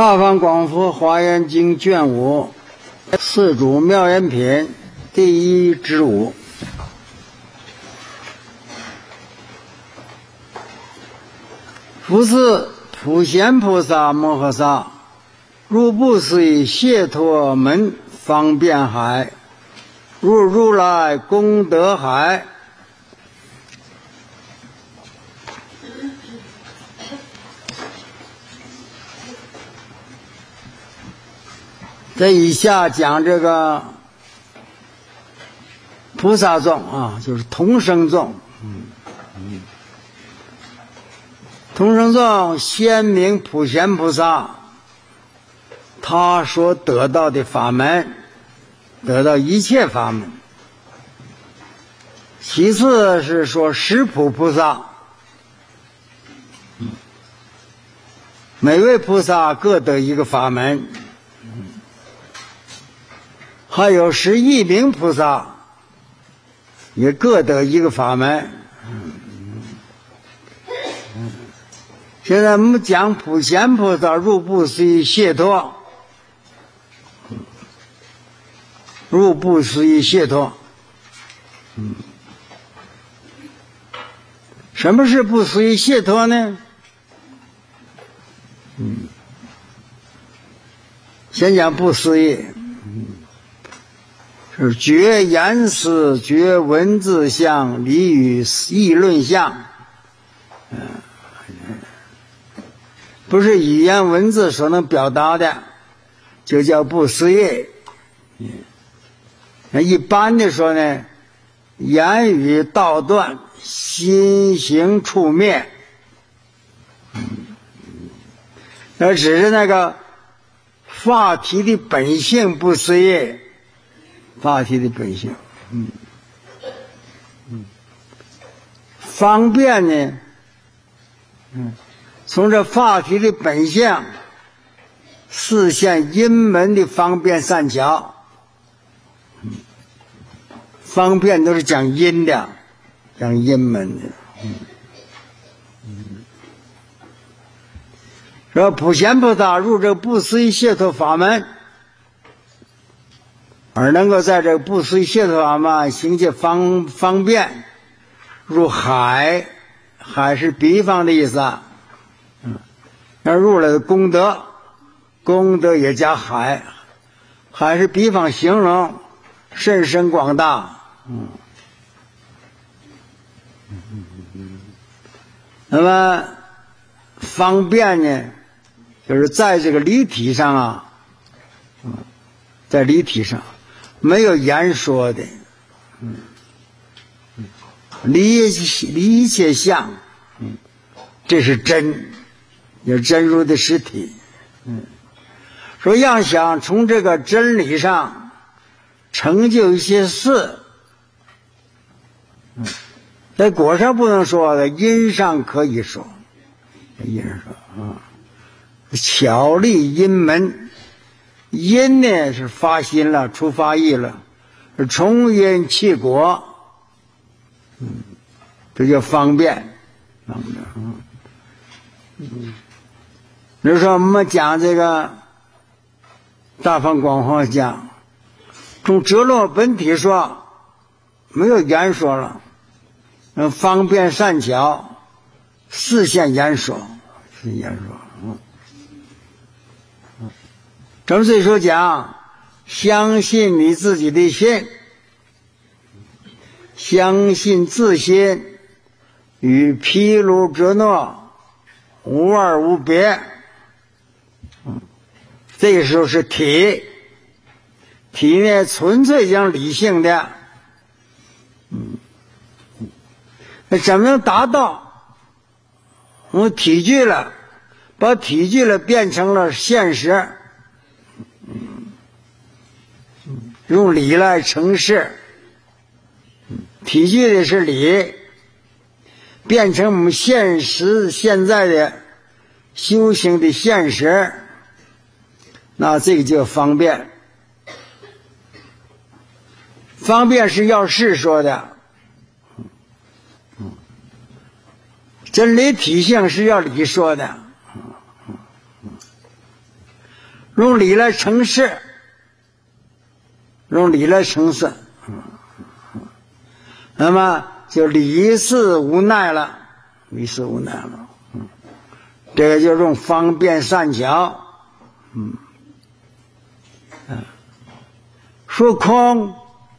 大放广佛华严经卷5四主妙严品第1之5。复次普贤菩萨摩诃萨入不思议解脱门方便海，入如来功德海。这以下讲这个菩萨众啊，就是同生众。同生众先名普贤菩萨，他所得到的法门，得到一切法门。其次是说十普菩萨，每位菩萨各得一个法门。还有11名菩萨也各得一个法门。现在我们讲普贤菩萨入不思议解脱，入不思议解脱。什么是不思议解脱呢？先讲不思议，是绝言辞，绝文字相，离语议论相。不是语言文字所能表达的，就叫不思议。那一般的说呢，言语道断，心行处灭。那只是那个法体的本性不思议，法体的本性。方便呢，从这法体的本相示现阴门的方便善巧。方便都是讲阴的，讲阴门的。说普贤菩萨入这不思议解脱法门，而能够在这个不思议解脱法门行解方便，入海，海是比方的意思啊。那入了功德，功德也加海，海是比方形容，甚深广大。那么方便呢，就是在这个理体上啊，在理体上没有言说的，离一切相，这是真，也是真如的实体。说要想从这个真理上成就一些事，在果上不能说的，因上可以说。因说巧立因门，因呢是发心了，出发意了，是从因起果，这叫方便。比如说我们讲这个大放广佛讲，从哲落本体说，没有言说了，方便善巧，示现言说，是言说。咱们这时候讲，相信你自己的心，相信自心与毗卢遮那无二无别。这个时候是体，体呢纯粹讲理性的。那怎么能达到？我们体具了，把体具了变成了现实，用理来成事。体具的是理，变成我们现实现在的修行的现实，那这个叫方便。方便是要事说的，真理体性是要理说的。 用理来成事，用理来成事，那么就理事无奈了，理事无奈了。这个就用方便善巧。说空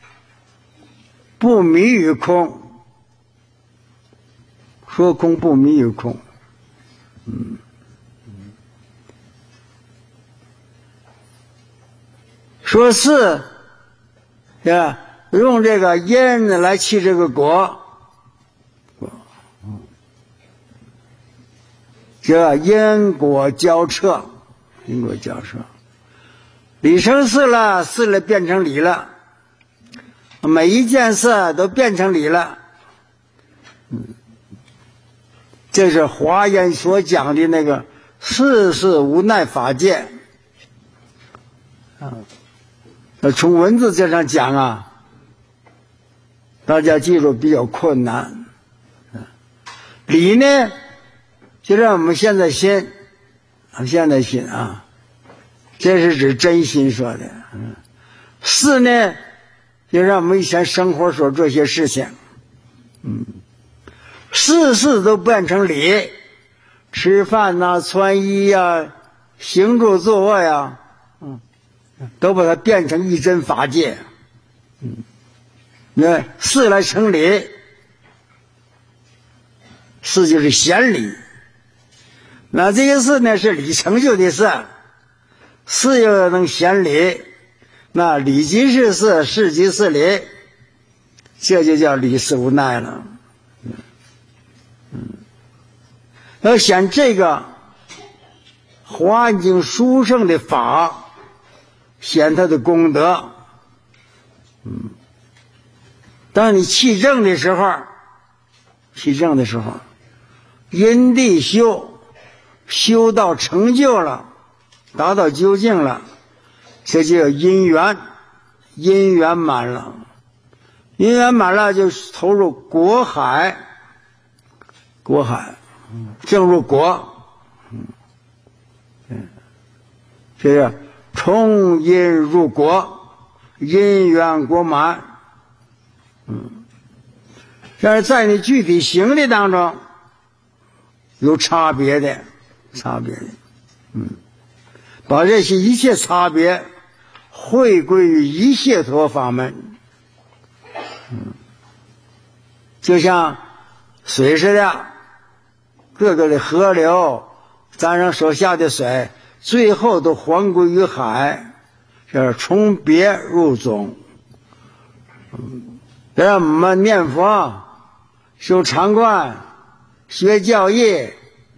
不迷于空，说空不迷于空。说是用这个因来起这个果，这因果交彻，因果交彻，理成事了，事了变成理了，每一件事都变成理了。这是华严所讲的那个世事无奈法界。从文字这上讲啊，大家记住比较困难。理呢，就让我们现在心，现在心啊，这是指真心说的。事呢，就让我们以前生活所做些事情，事事都变成理，吃饭呐、穿衣呀、行住坐卧呀，都把它变成一真法界。那事来成理，事就是显理。那这个事呢是理成就的事，事又能显理，那理即是事，事即是理，这就叫理事无奈了。要显这个华严经殊胜的法，显它的功德。当你气正的时候，因地修到成就了，达到究竟了，这就叫因缘满了。因缘满了就投入果海，正入果。这是从因入果，因缘果满。但是在你具体行的当中有差别的，把这些一切差别汇归于一切陀法门。就像水似的，各个的河流沾上所下的水，最后都还归于海，这是从别入总。让我们念佛、修禅观、学教义，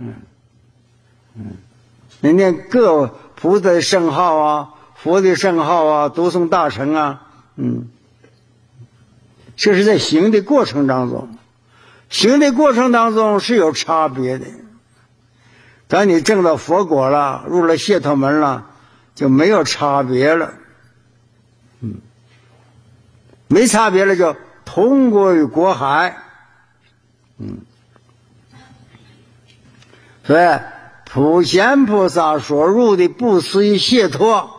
你念各菩萨的圣号啊，佛的圣号啊，读诵大乘啊，这是在行的过程当中，是有差别的。当你证到佛果了，入了解脱门了，就没有差别了。没差别了，就同归于果海。所以普贤菩萨所入的不思议解脱，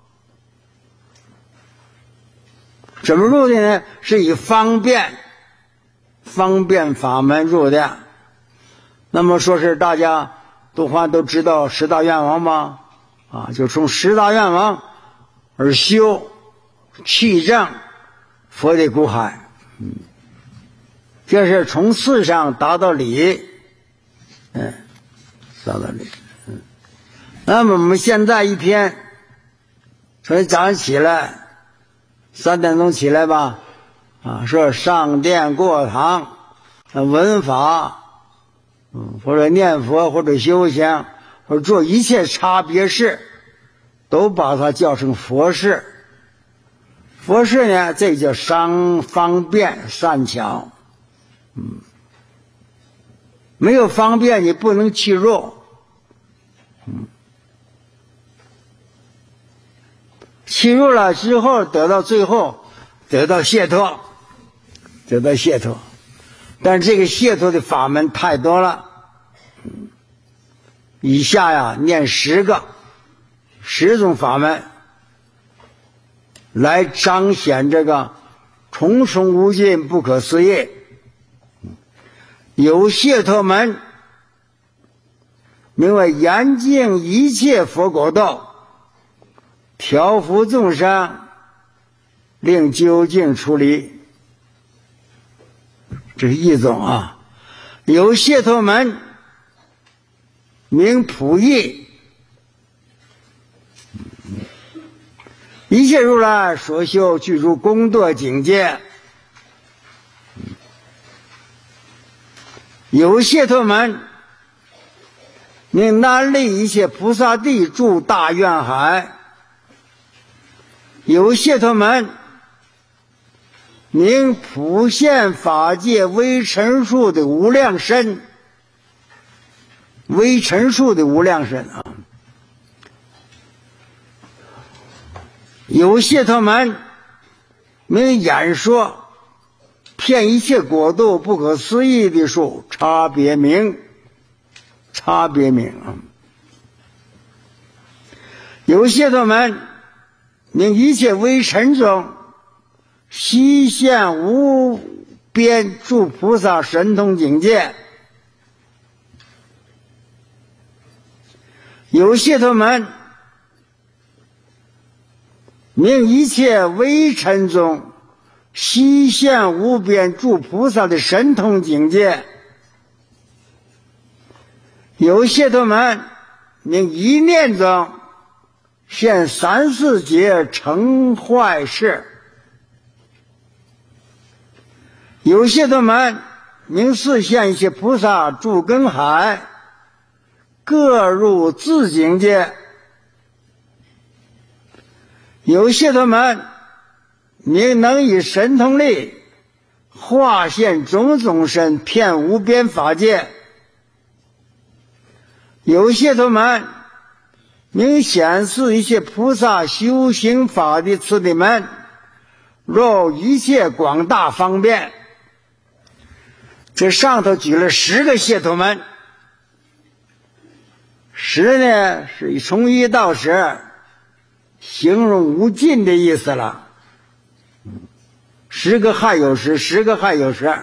怎么入的呢？是以方便法门入的。那么说是大家都知道十大愿王吗？就从十大愿王而修气正佛的苦海，这是从事上达到理，达到理。那么我们现在一天，从早上起来3点钟起来吧，说上殿过堂，闻法，或者念佛，或者修行，或者做一切差别事，都把它叫成佛事。佛事呢，这叫方便善巧。没有方便你不能去入。去入了之后最后得到解脱。但是这个解脱的法门太多了。以下念10个 10种法门来彰显这个重重无尽不可思议。有解脱门，名为严净一切佛果道，调伏众生，令究竟出离。这是一种啊。有解脱门，名普义，一切如来所修具足功德境界。有解脱门，名南立一切菩萨地住大愿海。有解脱门，名普现法界微尘数的无量身。微尘数的无量身啊。有解脱门，名演说骗一切国度不可思议的数差别名。差别名啊。有解脱门，名一切微尘中悉现无边诸菩萨神通境界。有解脱门，名一切微尘中悉现无边诸菩萨的神通境界。有解脱门，名一念中现3、4劫成坏事。有解脱门，名示现一切菩萨住根海，各入自境界。有解脱门，名能以神通力化现种种身遍无边法界。有解脱门，名显示一切菩萨修行法的次第门，若一切广大方便。这上头举了10个解脱门，10呢是从1到10，形容无尽的意思了。10个还有10，10个还有10，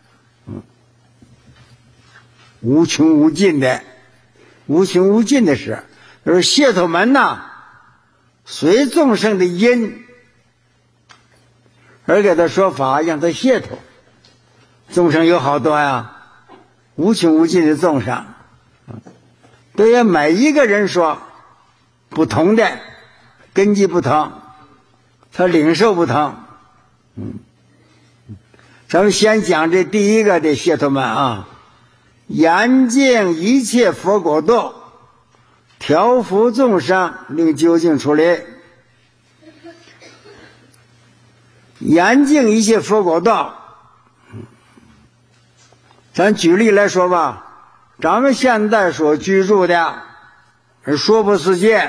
无穷无尽的，无穷无尽的事。就是解脱门呐，随众生的因而给他说法，让他解脱。众生有好多呀，无穷无尽的众生，对于每一个人说不同的根基不同，他领受不同。咱们先讲这第一个的解脱门啊，严净一切佛果道，调伏众生，令究竟出离。严净一切佛果道，咱举例来说吧，咱们现在所居住的是娑婆世界，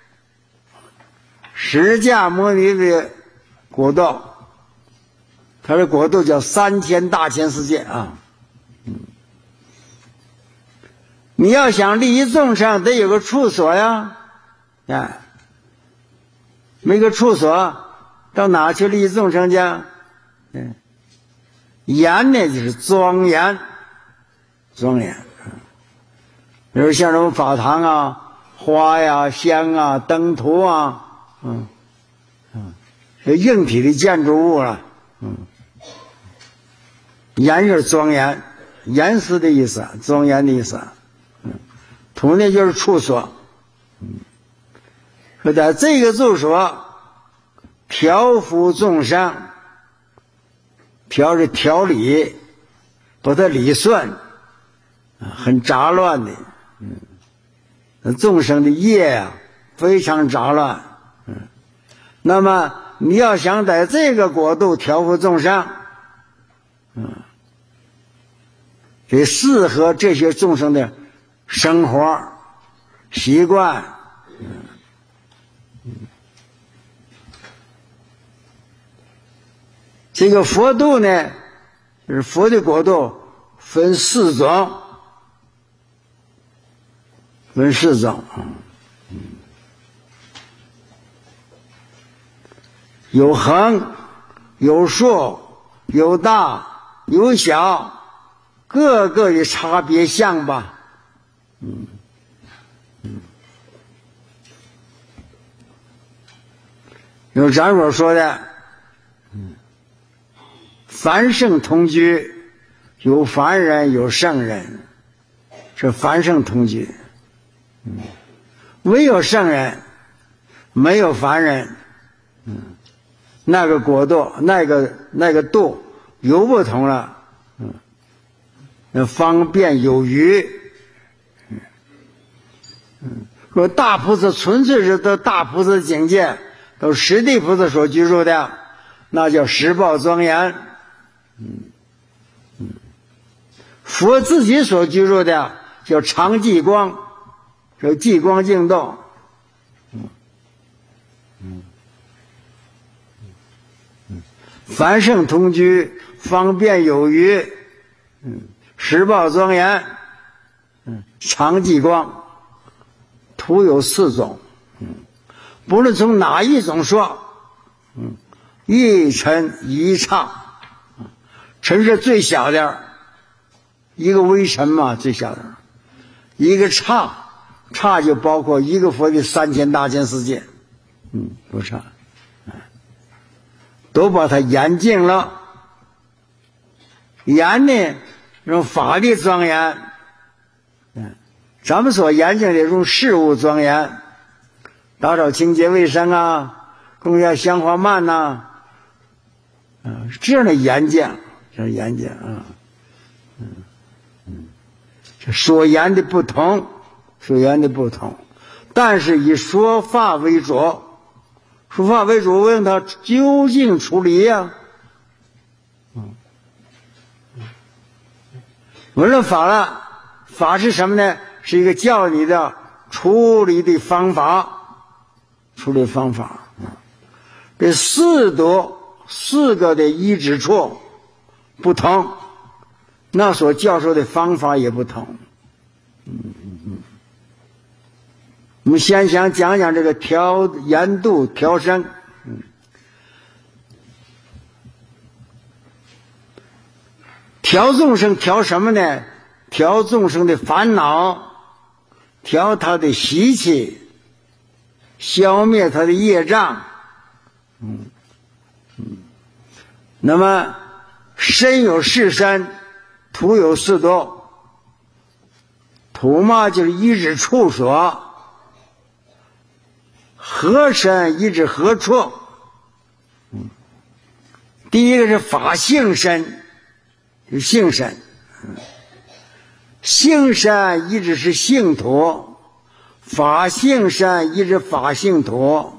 释迦牟尼的国度，他的国度叫3000大千世界啊。你要想利益众生，得有个处所呀，没个处所，到哪去利益众生去？严呢就是庄严，庄严。比如像什么法堂啊、花呀、香啊、灯图啊，这硬体的建筑物啊，严是庄严，严实的意思，庄严的意思。土呢就是处所。说在这个住所调伏众生，调是调理，把它理顺，很杂乱的，众生的业啊非常杂乱。那么你要想在这个国度调伏众生，得适合这些众生的生活习惯。这个佛度呢，就是佛的国度分4种， 有横，有竖，有大，有小，各个的差别相吧。有咱所说的，凡圣同居，有凡人，有圣人，是凡圣同居。唯有圣人，没有凡人。那个国度，那个度有不同了。方便有余。说大菩萨纯粹是得大菩萨境界，都实地菩萨所居住的，那叫实报庄严。佛自己所居住的叫常寂光，叫寂光净土。凡圣同居，方便有余，实报庄严，常寂光，图有4种。不论从哪一种说，一尘一刹，尘是最小的，一个微尘嘛，最小的，一个刹，刹就包括一个佛的3000大千世界，不差，都把它严净了。严呢，用法力庄严，咱们所严净的用事物庄严，打扫清洁卫生啊，供养香花曼呐，这样的严净，这严净啊，所言的不同，所言的不同，但是以说法为主，说法为主，问他究竟处理呀？闻了法了，法是什么呢？是一个教你的处理的方法，处理方法。这4个的依止处不同，那所教授的方法也不同。我们先想讲讲这个调严度调身。调众生调什么呢？调众生的烦恼，调他的习气，消灭他的业障。那么身有4身，土有4度。土嘛就是依止处所，何身依止何处。第一个是法性身，是性身。性身依止是性土，法性身依止法性土。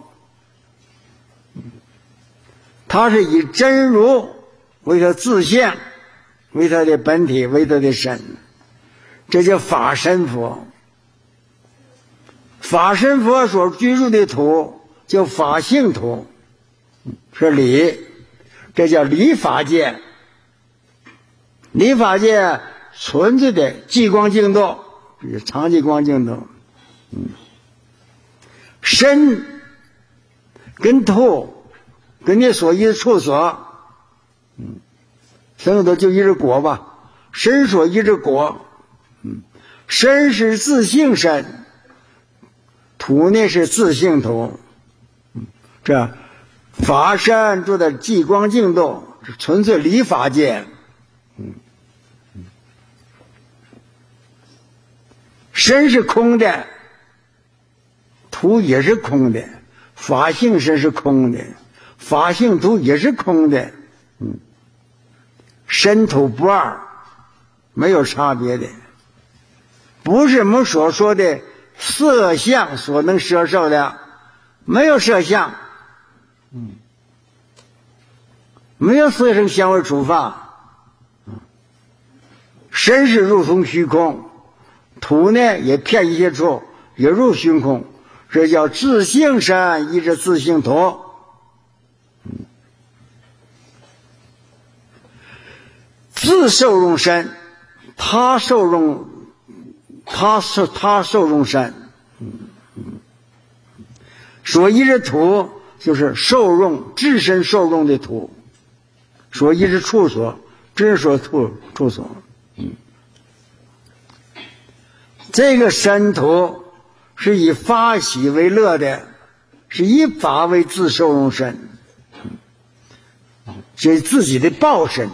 它是以真如为它自性，为它的本体，为它的身，这叫法身佛。法身佛所居住的土叫法性土，是理，这叫理法界。理法界纯粹的寂光净土，常寂光净土。身跟土跟你所依的处所，生的就依着果吧，身所依着果。身是自性身，土呢是自性土。这法身住在寂光净土，纯粹理法界。身是空的，土也是空的，法性身是空的，法性土也是空的。身土不二，没有差别的，不是我们所说的色相所能摄受的，没有色相。没有色声香味触法。身是入从虚空，土呢也遍一切处，也入虚空，这叫自性身依着自性土。自受用身，他受用身，所依着土就是受用自身受用的土，说一是处所，真说处所。这个身土是以法喜为乐的，是以法为自受用身，是自己的报身。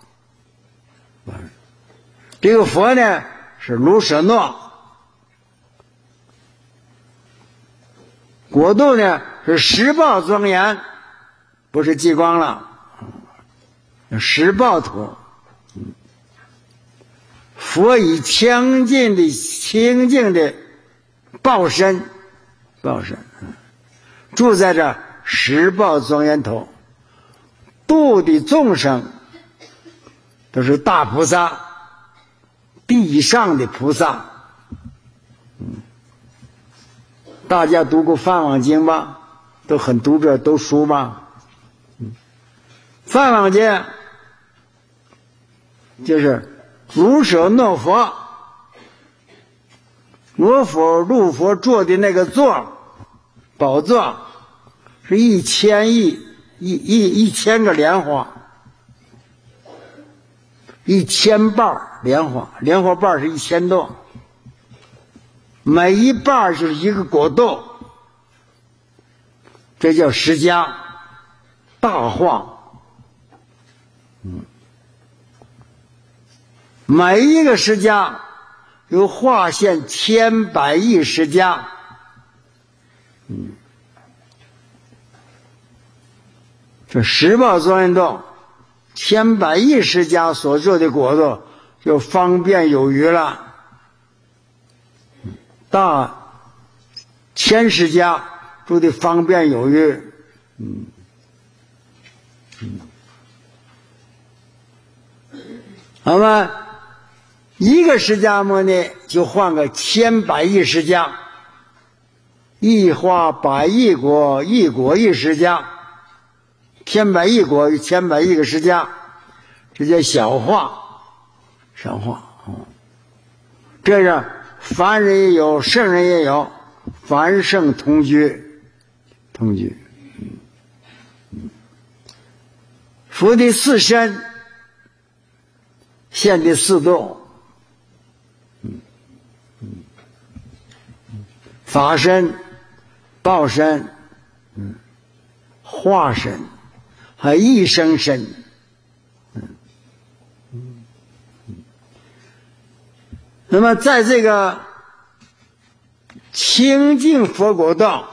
这个佛呢是卢舍诺，国度呢是十报庄严，不是极光了，十报土。佛以清净的报身住在这十报庄严土，度的众生都是大菩萨，地上的菩萨。大家读过《梵网经》吧？都很读这都书吧？梵网经就是卢舍诺佛，罗佛入佛坐的那个座，宝座是1000个莲花，1000瓣莲花，莲花瓣是1000多，每一瓣就是一个果豆，这叫释迦大化。每一个释迦有化现千百亿释迦，这十报庄严土千百亿释迦所做的果子就方便有余了。大千释迦住的方便有余。那么一个释迦牟尼就换个千百亿释迦，一花百亿果，一果一释迦，千百亿果有千百亿个释迦，这叫小化。这样凡人也有，圣人也有，凡圣同居。佛的四身现的四度，法身、报身、化身，还一生身。那么在这个清净佛国道，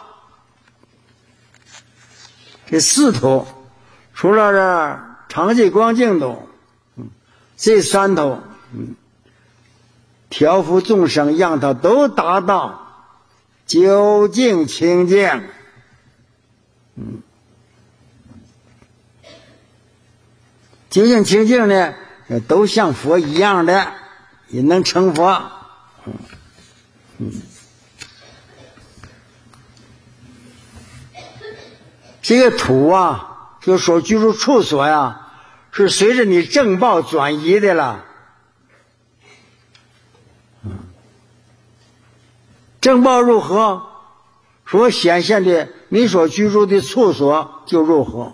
这四土除了这常寂光净土，这三土调伏众生，让他都达到究竟清净。究竟清净呢，都像佛一样的，也能成佛。这个土啊，就说居住处所呀，是随着你正报转移的了。正报如何，所显现的你所居住的处所就如何。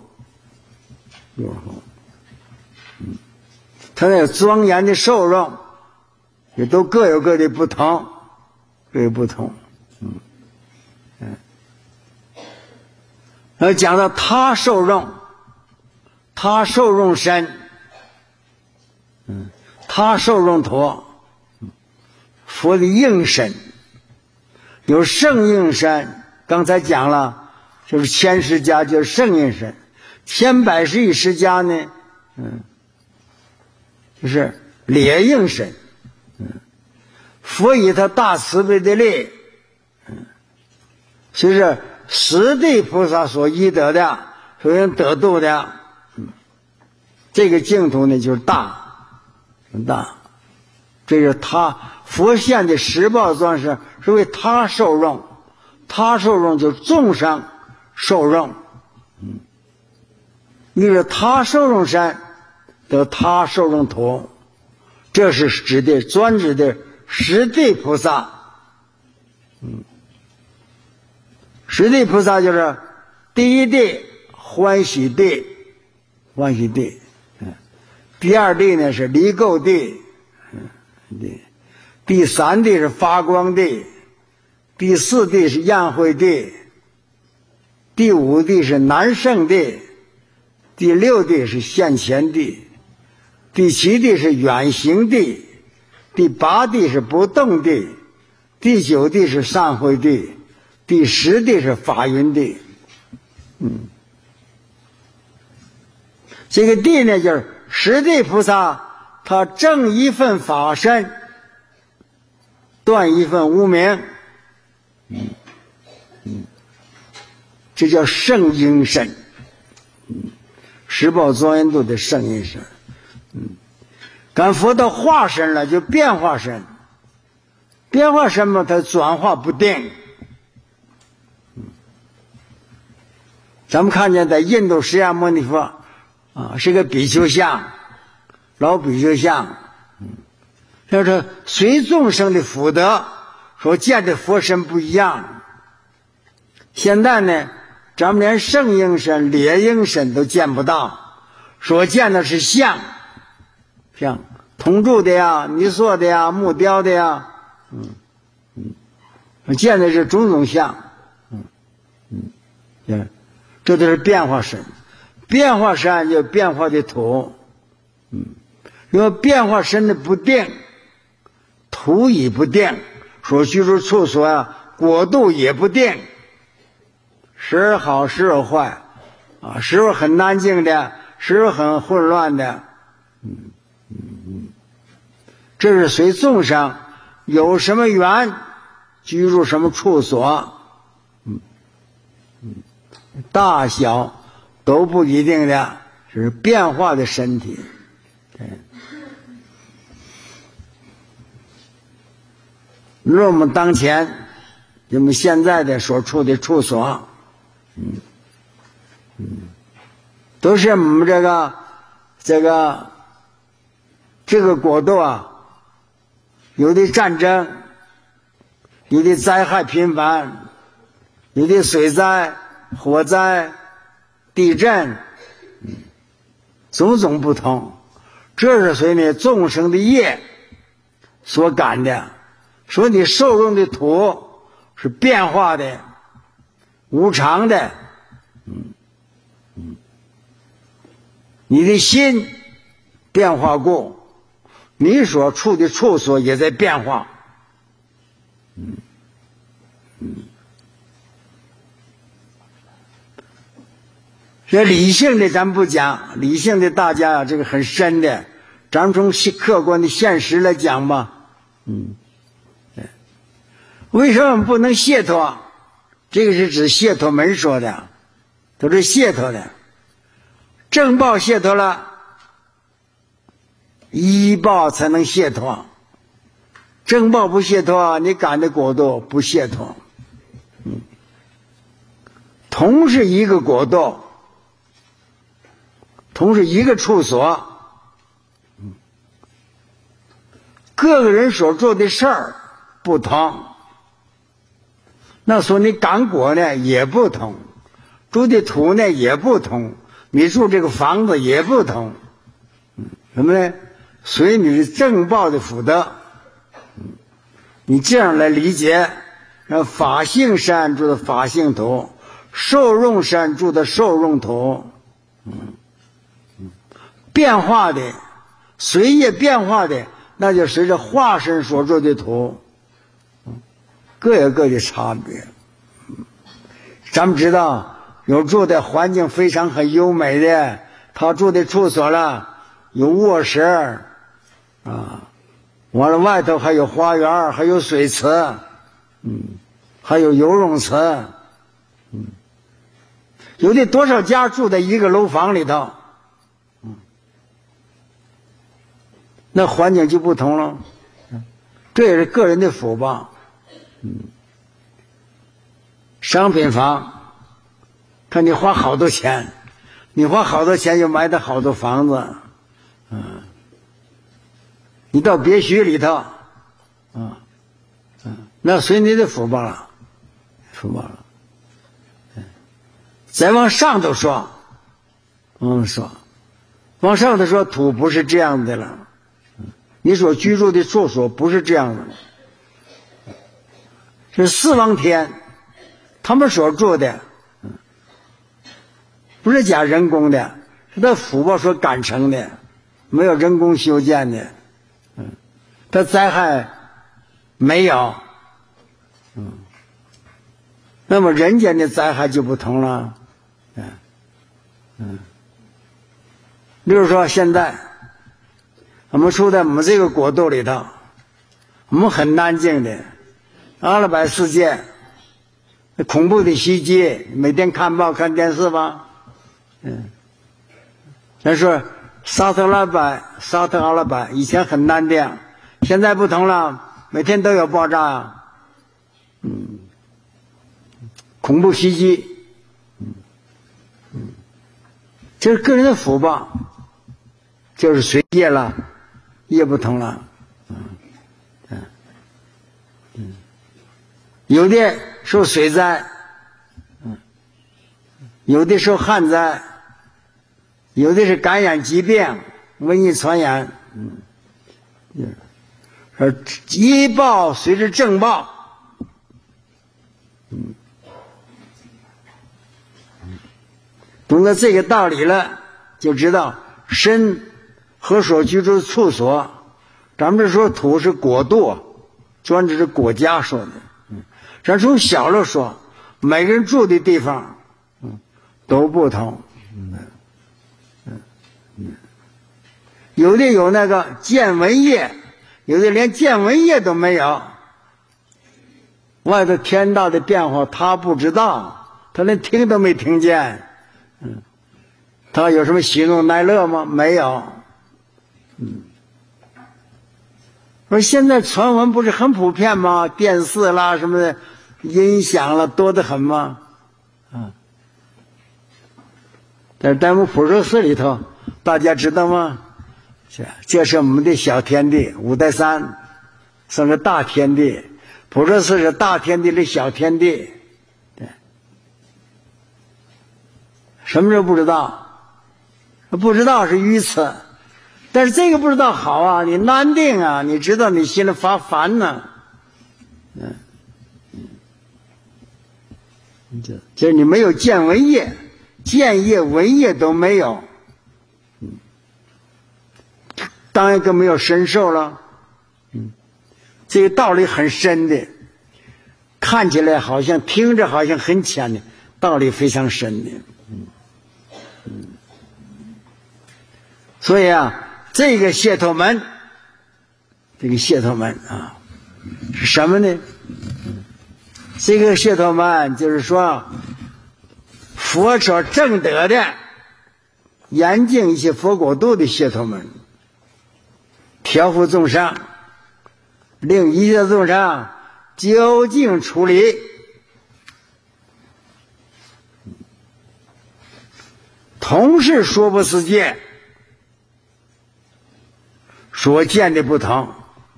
它那庄严的受用也都各有各的不同，讲到他受用，他受用身，他受用土，佛的应身有圣应身，刚才讲了，就是千释迦就是圣应身，千百十亿释迦呢，就是烈应身。佛以他大慈悲的力，所以是十地菩萨所依得的，所以得度的。这个净土呢就是大，这是他佛现的十报庄是为他受用，他受用就是众生受用。你说他受用身得他受用土，这是专指的十地菩萨。十地菩萨就是第一地欢喜地，欢喜地，第二地呢是离垢地，第三地是发光地，第四地是宴会地，第五地是南胜地，第六地是现前地，第七地是远行地，第八地是不动地，第九地是散会地，第十地是法云地。这个地呢，就是十地菩萨，他正一份法身，断一份无明，这叫圣应身，十宝庄严度的圣应身。赶佛到化身了，就变化身，变化身嘛，它转化不定。咱们看见在印度释迦牟尼佛是个比丘像，老比丘像，就是随众生的福德所见的佛身不一样。现在呢，咱们连圣应身、烈应身都见不到，所见的是像，像铜铸的呀、泥塑的呀、木雕的呀，见的是种种像，这都是变化身。变化身就变化的土，因为变化身的不定，土也不定，所居住处所国度也不定，时而好，时而坏，时而很安静的，时而很混乱的，这是随众生有什么缘，居住什么处所，大小都不一定的，是变化的身体。若我们当前我们现在的所处的处所，都是我们这个国度有的战争，有的灾害频繁，有的水灾、火灾、地震，种种不同。这是随你众生的业所感的，所以你受用的土是变化的、无常的。你的心变化过，你所处的处所也在变化。这理性的咱不讲，理性的大家这个很深的，咱们从客观的现实来讲吧。为什么不能解脱？这个是指解脱门说的，都是解脱的。正报解脱了，依报才能解脱。正报不解脱，你感的国度不解脱。同是一个国度，同是一个处所，各个人所做的事儿不同，那说你感果呢也不同，住的土呢也不同，你住这个房子也不同，什么呢？随你的正报的福德，你这样来理解，让法性山住的法性土，受用山住的受用土，变化的随业变化的，那就随着化身所做的土，各有各的差别。咱们知道有住的环境非常很优美的，他住的处所了，有卧室完了外头还有花园，还有水池，还有游泳池，有的多少家住在一个楼房里头，那环境就不同了。这也是个人的福报。商品房，看你花好多钱，你花好多钱就买的好多房子，你到别墅里头，那随你的福报了，福报了。 再往上头说，往上头说土不是这样的了，你所居住的处所不是这样的，是四王天他们所住的，不是加人工的，是他福报所感成的，没有人工修建的，他灾害没有，那么人间的灾害就不同了，比如说现在我们处在我们这个国度里头，我们很安静的，阿拉伯世界恐怖的袭击，每天看报看电视吧，但是沙特阿拉伯以前很安定，现在不同了，每天都有爆炸啊，恐怖袭击，这是个人的福报，就是随业了，业不同了，有的受水灾，有的受旱灾，有的是感染疾病，瘟疫传染，医报随着正报，懂得这个道理了，就知道身和所居住的处所，咱们这说土是国度，专指是国家说的，咱从小了说，每个人住的地方都不同，有的有那个见闻业，有的连见闻业都没有，外头天大的变化他不知道，他连听都没听见，他有什么喜怒哀乐吗？没有。而现在传闻不是很普遍吗？电视啦什么的，音响啦多得很吗？但是在我们普陀寺里头，大家知道吗？这是我们的小天地，五台山算个大天地，普陀寺是大天地的小天地。对，什么时候不知道？不知道是愚痴，但是这个不知道好啊，你难定啊，你知道你心里发烦呢，就是你没有见闻业，见业闻业都没有，当然更没有身受了，这个道理很深的，看起来好像听着好像很浅的，道理非常深的，所以啊，这个解脱门啊，是什么呢？这个解脱门就是说，佛所证得的严净一切佛国度的解脱门，调伏众生，令一切众生究竟处理，同是娑婆世界所见的不同。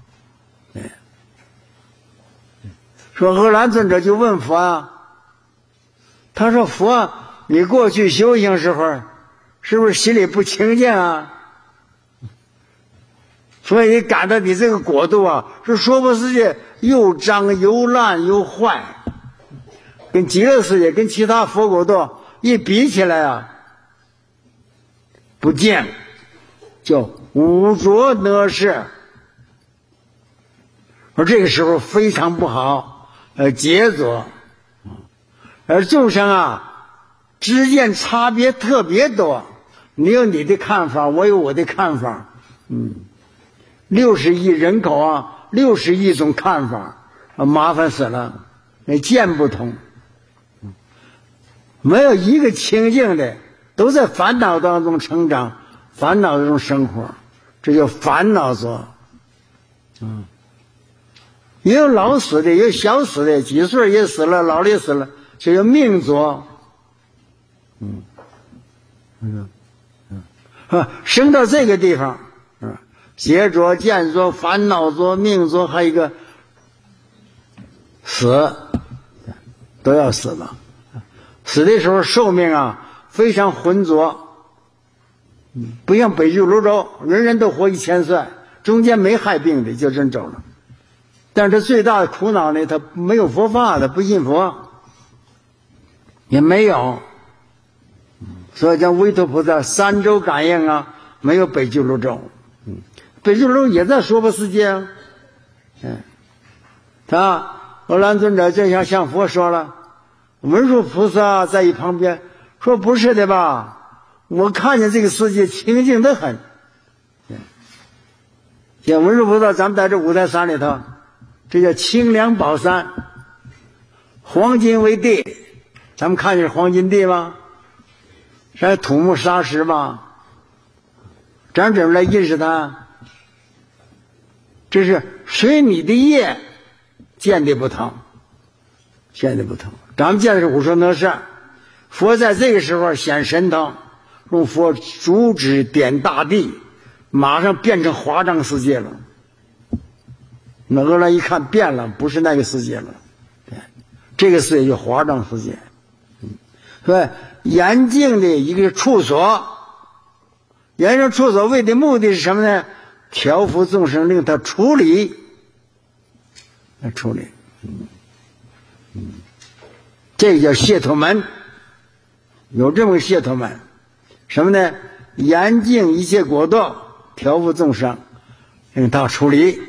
说阿难尊者就问佛啊，他说佛，你过去修行时候是不是心里不清净啊？所以你感到你这个国度啊，是娑婆世界又脏又烂又坏，跟极乐世界跟其他佛国度一比起来啊，不净，叫污浊讷视，而这个时候非常不好，杰作，而众生啊之间差别特别多，你有你的看法，我有我的看法，60亿人口啊，60亿种看法，麻烦死了，见不同，没有一个清净的，都在烦恼当中成长，烦恼当中生活，这叫烦恼作。也有老死的，也有小死的，几岁也死了，老了也死了，这叫命作。生到这个地方，劫作、见作、烦恼作、命作，还有一个死，都要死了。 死的时候寿命非常浑浊，不像北俱泸州人人都活1000岁，中间没害病的就真走了。但是他最大的苦恼呢，他没有佛法，他不信佛，也没有，所以叫维陀菩萨3洲感应没有北俱泸州。北俱泸州也在娑婆世界他罗兰尊者就像向佛说了，文殊菩萨在一旁边说，不是的吧，我看见这个世界清净得很。像文殊菩萨咱们在这五台山里头，这叫清凉宝山，黄金为地，咱们看见是黄金地吗？是土木砂石吗？咱怎么来认识它？这是随你的业见的不同，见的不同。咱们见的是五说那事，佛在这个时候显神通，用佛主指点大地，马上变成华藏世界了。那俄兰一看变了，不是那个世界了，这个世界就华藏世界。所以严净的一个处所，严净处所为的目的是什么呢？调伏众生，令他处理，处理。这个叫解脱门，有这么个解脱门，什么呢？严净一切国度，调伏众生，令他处理。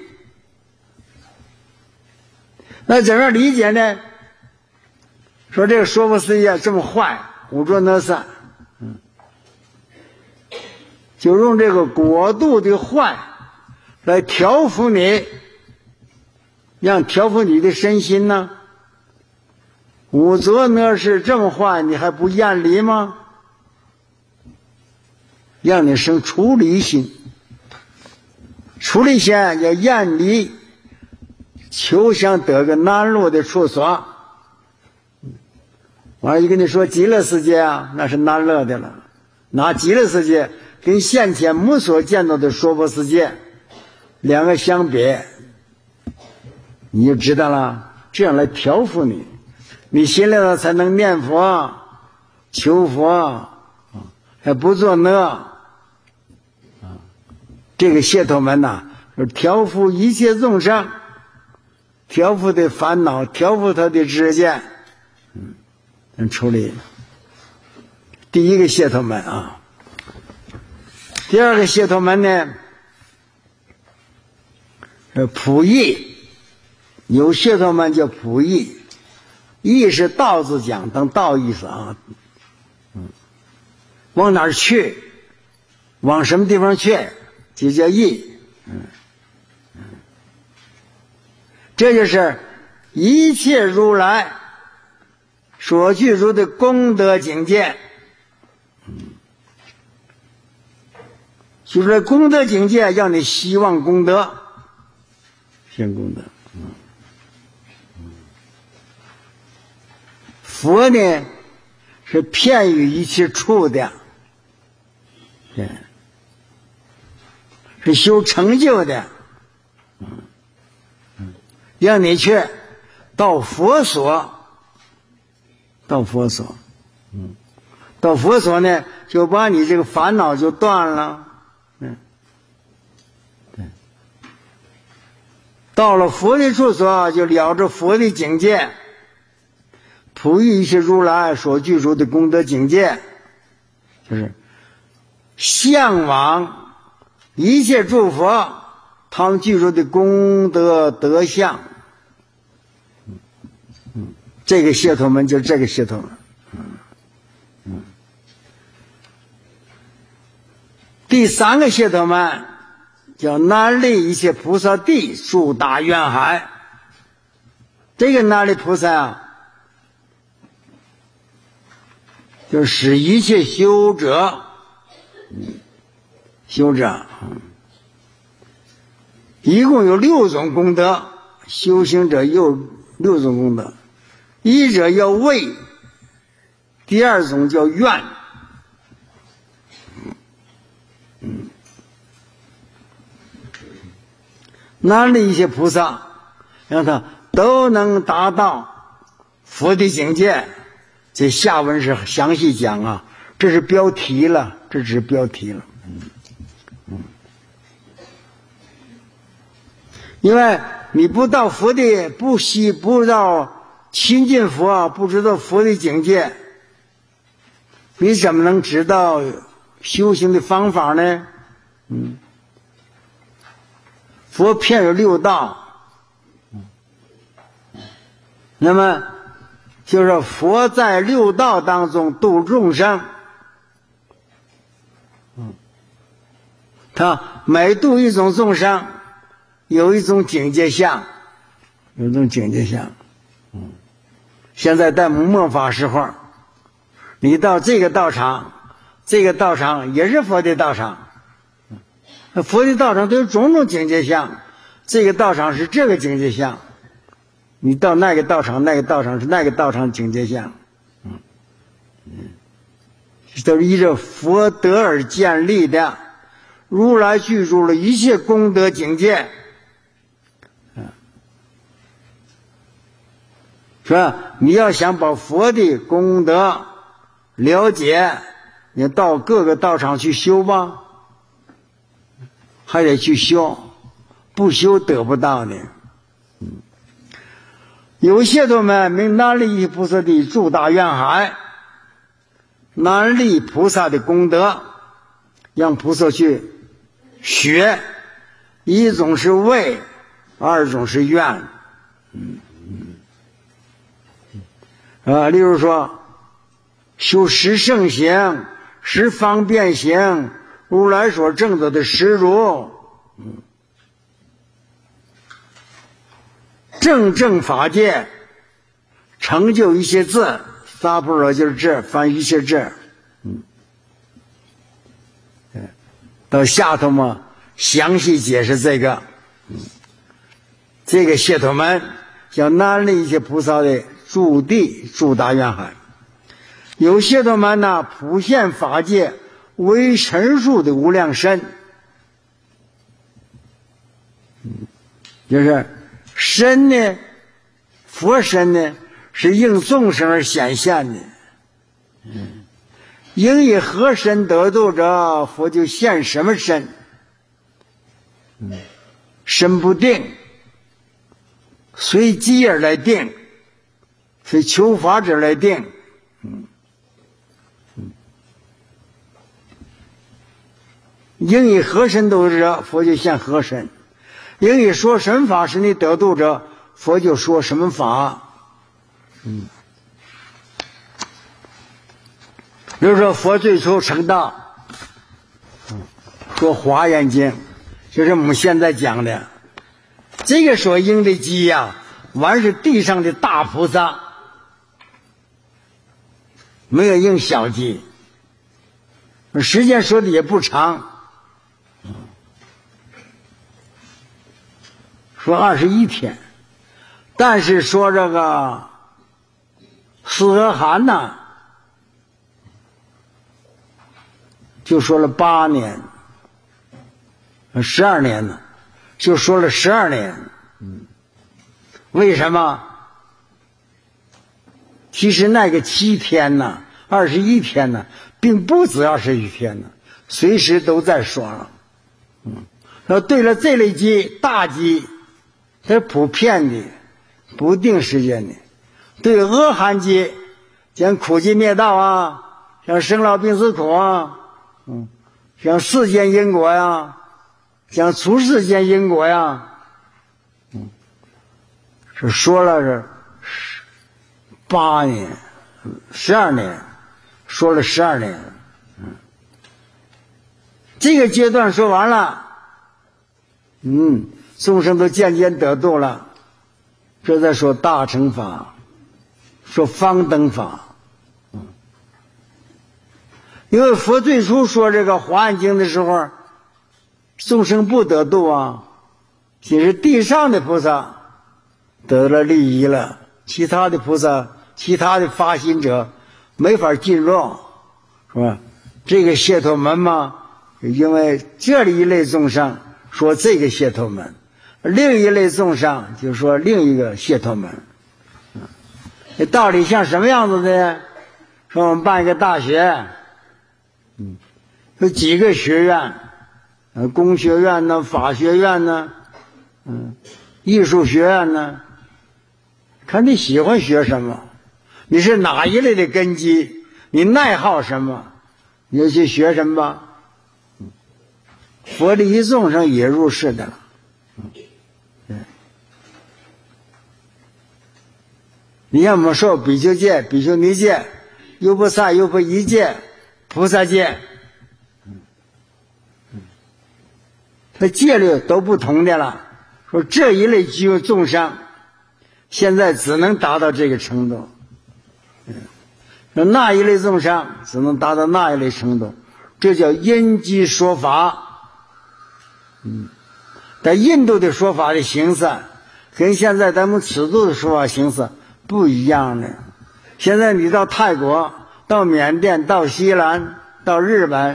那怎么样理解呢？说这个娑婆世界这么坏，五浊恶散，就用这个国度的坏来调伏你，让调伏你的身心呢。五浊恶世这么坏，你还不厌离吗？让你生出离心，出离心要厌离，求想得个难入的处所。完了，一跟你说极乐世界那是难乐的了。拿极乐世界跟现前目所见到的娑婆世界两个相比，你就知道了，这样来调伏你，你心里头才能念佛求佛，还不做呢。这个解脱门是调伏一切众生，调伏的烦恼，调伏他的知见，处理。第一个解脱门第二个解脱门呢，普义。有解脱门叫普义，义是道字讲，当道意思往哪儿去，往什么地方去，就叫义。这就是一切如来所具足的功德境界。就是功德境界让你希望功德，先功德。佛呢是遍于一切处的，是修成就的，让你去到佛所，到佛所，到佛所呢，就把你这个烦恼就断了，到了佛的处所，就了着佛的境界，普益一切如来所具足的功德境界，就是向往一切诸佛他们具足的功德德相。这个解脱门就是这个解脱门。第三个解脱门叫南力一切菩萨地诸大愿海。这个南力菩萨就是使一切修者，一共有6种功德，修行者有6种功德。一者要为，第二种叫愿。南力一切菩萨让他都能达到佛的境界， 这下文是详细讲啊，这是标题了，这只是标题了。因为你不到佛的不知道亲近佛，不知道佛的境界，你怎么能知道修行的方法呢？佛遍有六道，那么就是佛在六道当中度众生，他每度一种众生，有一种境界相，有一种境界相。现在在末法时候，你到这个道场，这个道场也是佛的道场，佛的道场都有种种境界相，这个道场是这个境界相，你到那个道场，那个道场是那个道场境界相，都是依着佛德而建立的，如来具足了一切功德境界，是吧？你要想把佛的功德了解，你到各个道场去修吧，还得去修，不修得不到的。有些他们名南力菩萨的诸大愿海，南力菩萨的功德，让菩萨去学，一种是为，二种是愿。例如说修十圣行、十方便行，如来所证得的实如，正法界，成就一切智，萨婆诃就是智，翻一切智。到下头嘛，详细解释这个。这个解脱门叫南力一切菩萨的诸地诸大愿海。有解脱门呢，普现法界为陈述的无量身，就是身呢，佛身呢是应众生而显现的，应以何身得度者，佛就现什么身。身不定，随机而来定，随求法者来定。应以何身得度者，佛就现何身；应以说什么法使你得度者，佛就说什么法。比如说佛最初成道，说华严经，就是我们现在讲的这个所应的机呀，完是地上的大菩萨，没有应小机，时间说的也不长，说21天，但是说这个斯和罕呢，就说了8年，12年呢，就说了12年。为什么？其实那个7天呢，21天呢，并不止21天呢，随时都在说了。对了，这类机大机，它是普遍的，不定时间的。对阿含机，讲苦集灭道啊，像生老病死苦啊，像世间因果呀，讲出世间因果呀，是说了是8年、12年，说了12年。这个阶段说完了，众生都渐渐得度了，这在说大乘法，说方等法。因为佛最初说这个华严经的时候，众生不得度啊，只是地上的菩萨得了利益了，其他的菩萨、其他的发心者没法进入，是吧？这个解脱门嘛，因为这里一类众生说这个解脱门，另一类众生就说另一个解脱门。道理像什么样子的呢？ 说我们办一个大学，有几个学院，工学院呢，法学院呢，艺术学院呢，看你喜欢学什么，你是哪一类的根基，你爱好什么，你就去学什么吧。佛利益众生也入世的了。你看我们说比丘戒、比丘尼戒、优婆塞、优婆夷戒、菩萨戒，它戒律都不同的了。说这一类众生现在只能达到这个程度，那一类众生只能达到那一类程度，这叫因机说法。在印度的说法的形式跟现在咱们尺度的说法形式不一样的。现在你到泰国、到缅甸、到西兰、到日本，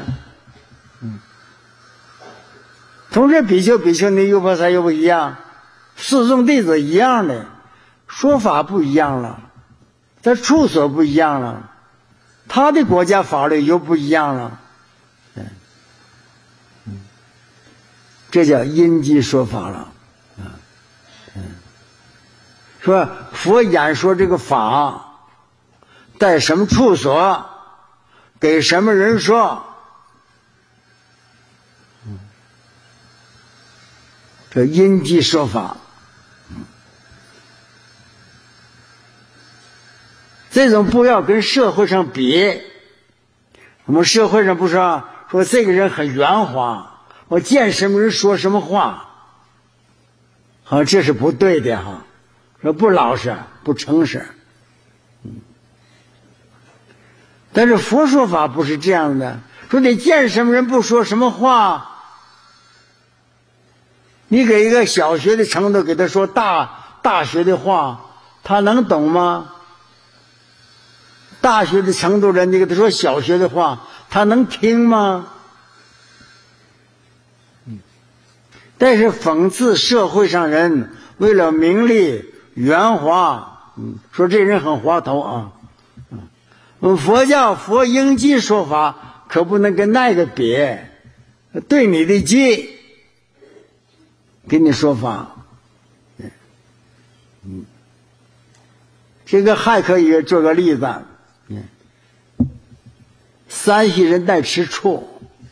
同时比丘、比丘尼、优婆塞又不一样，四众弟子一样的，说法不一样了，在处所不一样了，他的国家法律又不一样了。这叫因机说法了。说佛演说这个法在什么处所，给什么人说，这因机说法。这种不要跟社会上比。我们社会上不说这个人很圆滑，我见什么人说什么话，好像这是不对的哈，说不老实不诚实。但是佛说法不是这样的，说你见什么人不说什么话。你给一个小学的程度给他说大学的话，他能懂吗？大学的程度人你给他说小学的话，他能听吗？但是讽刺社会上人为了名利圆滑，说这人很滑头啊。佛应机说法可不能跟那个比，对你的机给你说法。这个还可以做个例子，山西人爱吃醋，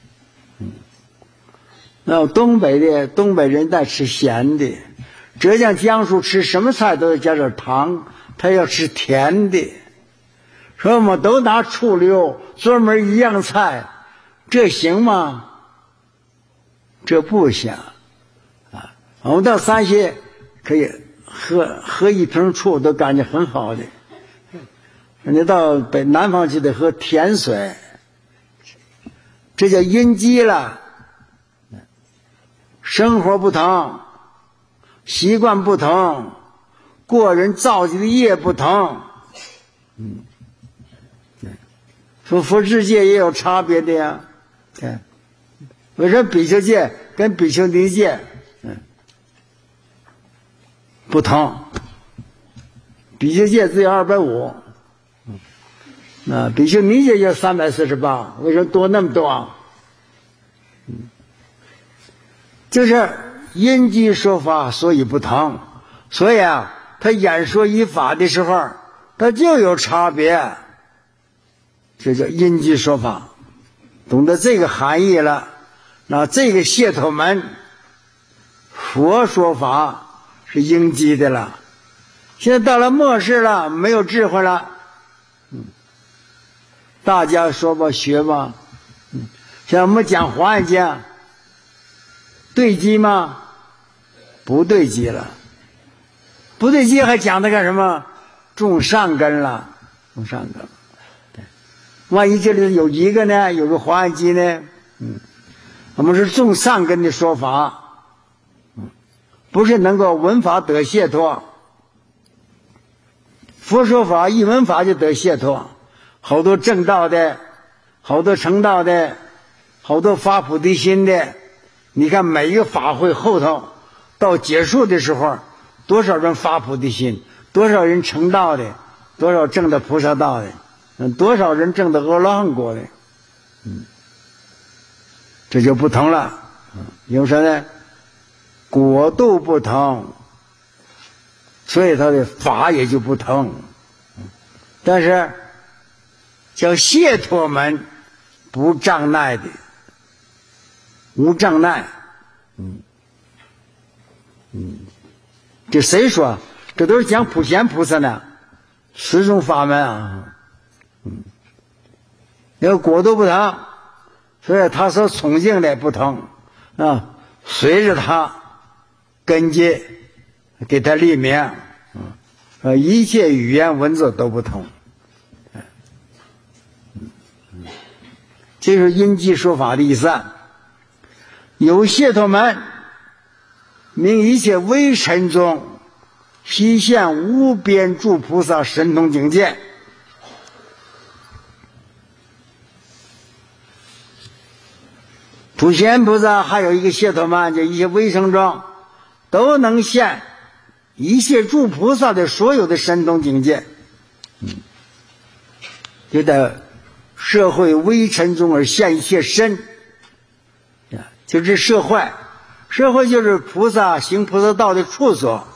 那东北人爱吃咸的，浙江江苏吃什么菜都要加点糖，他要吃甜的。说我们都拿醋溜专门一样菜，这行吗？这不行啊！我们到山西可以喝一瓶醋都感觉很好的，你到南方去得喝甜水，这叫因机了。生活不同，习惯不同，个人造就的业不同。说佛制戒也有差别的呀。我说比丘戒跟比丘尼戒不同，比丘戒只有250，比丘尼戒就348，为什么多那么多？就是因机说法，所以不同。所以他演说一法的时候，他就有差别。这叫因机说法，懂得这个含义了，那这个解脱门佛说法是应机的了。现在到了末世了，没有智慧了，大家说吧学吧。像我们讲华严经对机吗？不对机了，不对机还讲它干什么？种善根了，种善根。万一这里有一个呢，有个华严经呢，我们是种善根的说法，不是能够闻法得解脱。佛说法一闻法就得解脱，好多正道的，好多成道的，好多发菩提心的。你看每一个法会后头到结束的时候，多少人发菩提心，多少人成道的，多少证的菩萨道的。 多少人证得阿罗汉果的，这就不同了。因为啥呢？果度不同，所以他的法也就不同。但是叫解脱门不障碍的，无障碍。这谁说？这都是讲普贤菩萨呢，十种法门啊。因为果度不同，所以他所崇敬的不同啊。随着他根基给他立名，一切语言文字都不同。这是因机说法的意思。有解脱门，名一切微尘中悉现无边诸菩萨神通境界。普贤菩萨还有一个解脱门，就一切微尘中都能现一切诸菩萨的所有的神通境界。就在社会微尘中而现一切身，就是社会。社会就是菩萨行菩萨道的处所，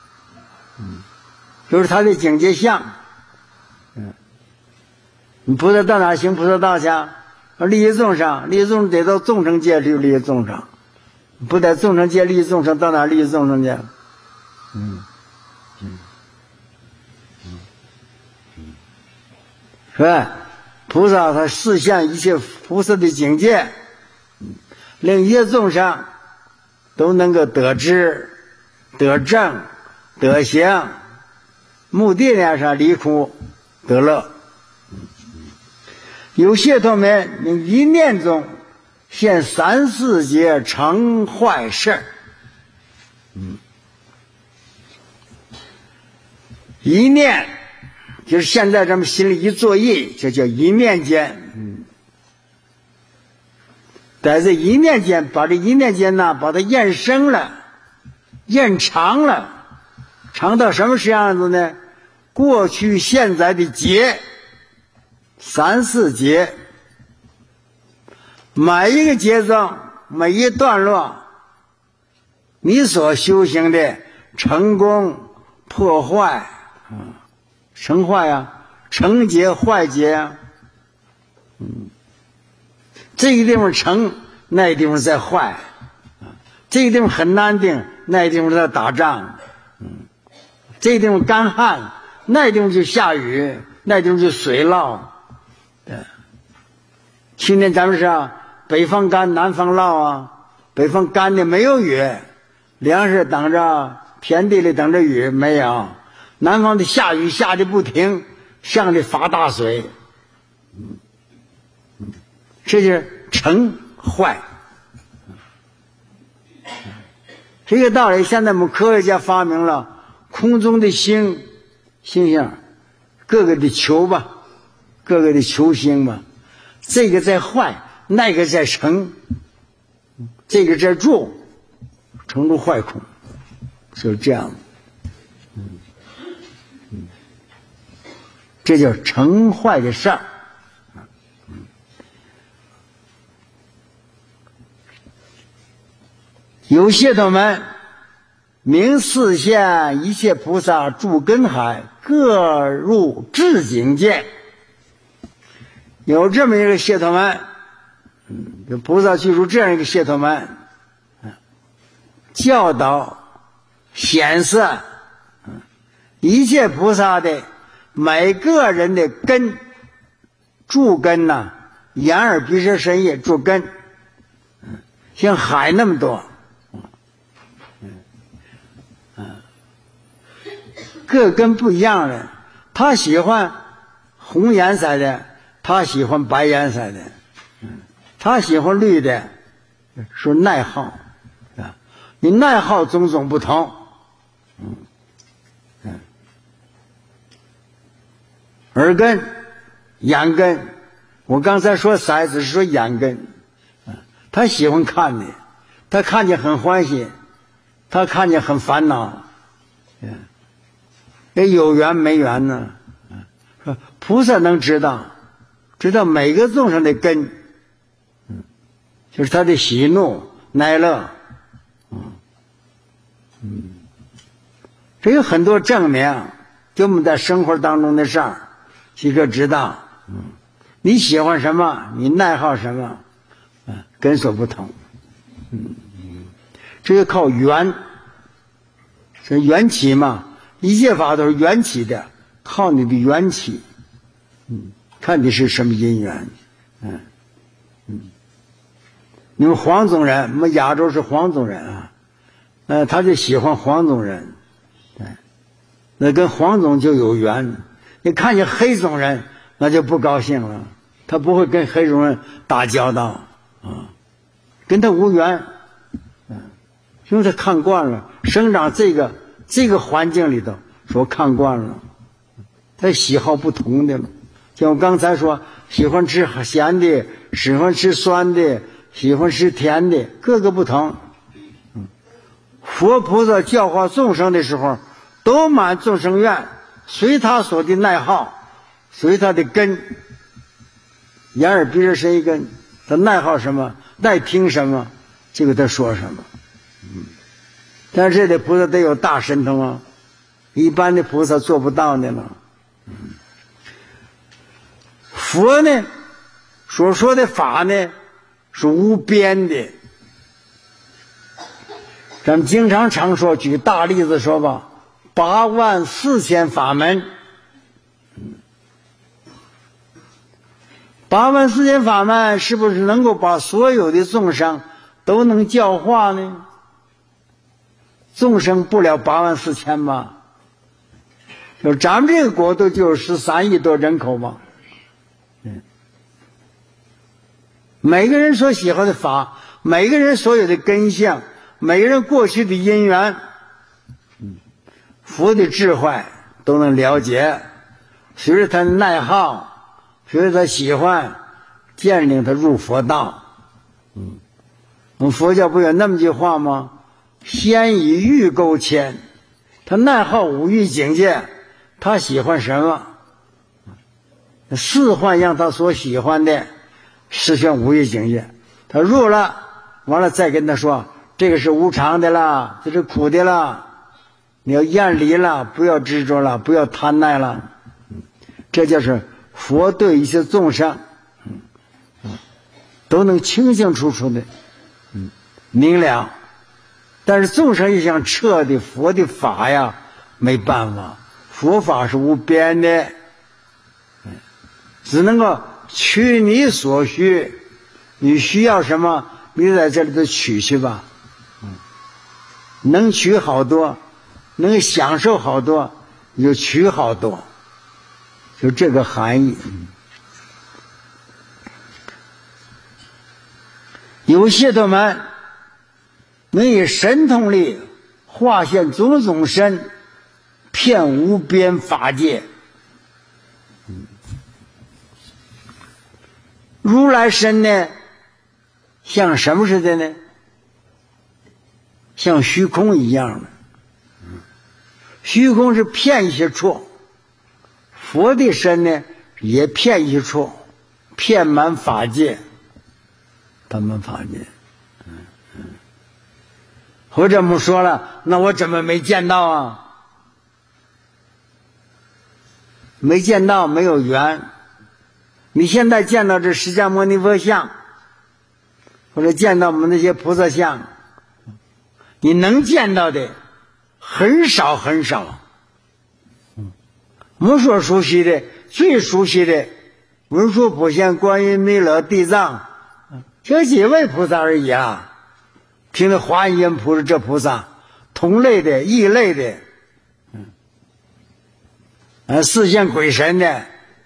就是他的境界相。你菩萨到哪行菩萨道去？利益众生，利益众生得到众生界去利益众生，不在众生界利益众生，到哪利益众生去？是吧？菩萨他示现一切菩萨的境界，令一切众生都能够得知、得正、得行，目的呢是离苦得乐。有解脱门，一念中现三世界成坏事。一念就是现在咱们心里一作意，这叫一念间。在这一念间，把这一念间呢，把它延伸了，延长了，长到什么样子呢？过去现在的劫，三四劫，每一个劫中，每一段落，你所修行的成功、破坏，成坏啊，成劫、坏劫啊，这个地方成，那个地方在坏，这个地方很难定，那个地方在打仗，这个地方干旱，那个地方就下雨，那个地方就水涝。去年咱们是北方干，南方涝啊，北方干的没有雨，粮食等着，田地里等着雨没有，南方的下雨下的不停，上的发大水，这就是成坏。这个道理现在我们科学家发明了空中的星星，各个的球吧，各个的球星吧，这个在坏，那个在成，这个在住，成住坏空，就是这样。这叫成坏的事儿。有解脱门，名示现一切菩萨住根海，各入智境界。有这么一个解脱门，菩萨去入这样一个解脱门，教导显示一切菩萨的每个人的根，住根呐，眼耳鼻舌身意住根，像海那么多，各根不一样的，他喜欢红颜色的，他喜欢白颜色的，他喜欢绿的，说耐好，你耐好种种不同，耳根、眼根，我刚才说色只是说眼根，他喜欢看的，他看见很欢喜，他看见很烦恼，有缘没缘呢？ 菩萨能知道每个众生的根，就是他的喜怒哀乐，这有很多证明，就我们在生活当中的事儿，即可知道，你喜欢什么，你爱好什么，根所不同，这个靠缘，是缘起嘛，一切法都是缘起的，靠你的缘起，看你是什么因缘，你们黄种人，我们亚洲是黄种人啊，他就喜欢黄种人，那跟黄种就有缘。你看见黑种人，那就不高兴了，他不会跟黑种人打交道跟他无缘，因为他看惯了，生长这个环境里头，说看惯了，他喜好不同的了。像我刚才说，喜欢吃咸的，喜欢吃酸的，喜欢吃甜的，各个不同。佛菩萨教化众生的时候，都满众生愿，随他所的爱好，随他的根，眼耳鼻舌身意根，他爱好什么，爱听什么，就给他说什么。但是这里菩萨得有大神通啊，一般的菩萨做不到的了。佛呢，所说的法呢，是无边的。咱们经常说，举大例子说吧，84000法门，84000法门是不是能够把所有的众生都能教化呢？众生不了84000吧？就咱们这个国度就13亿多人口嘛，每个人所喜欢的法，每个人所有的根性，每个人过去的因缘，佛的智慧都能了解，随着他的爱好，随着他喜欢，鉴定他入佛道。我们佛教不有那么句话吗？先以欲勾牵，他爱好五欲境界，他喜欢什么，四幻让他所喜欢的实现五欲境界，他入了，完了再跟他说，这个是无常的啦，这是苦的啦，你要远离了，不要执着了，不要贪爱了。这就是佛对一些众生都能清清楚楚的明了。但是众生一想彻底佛的法呀，没办法，佛法是无边的，只能够取你所需，你需要什么，你在这里头取去吧，能取好多，能享受好多，你就取好多，就这个含义。有些他们能以神通力化现种种身，遍无边法界。如来身呢，像什么似的呢？像虚空一样的。虚空是遍一些处，佛的身呢也遍一些处，遍满法界，遍满法界。或者我们说了，那我怎么没见到啊？没见到，没有缘。你现在见到这释迦牟尼佛像，或者见到我们那些菩萨像，你能见到的很少很少。我们所熟悉的，最熟悉的文殊普贤观音弥勒地藏，这几位菩萨而已啊。听着华严菩萨这菩萨，同类的异类的，四现鬼神的，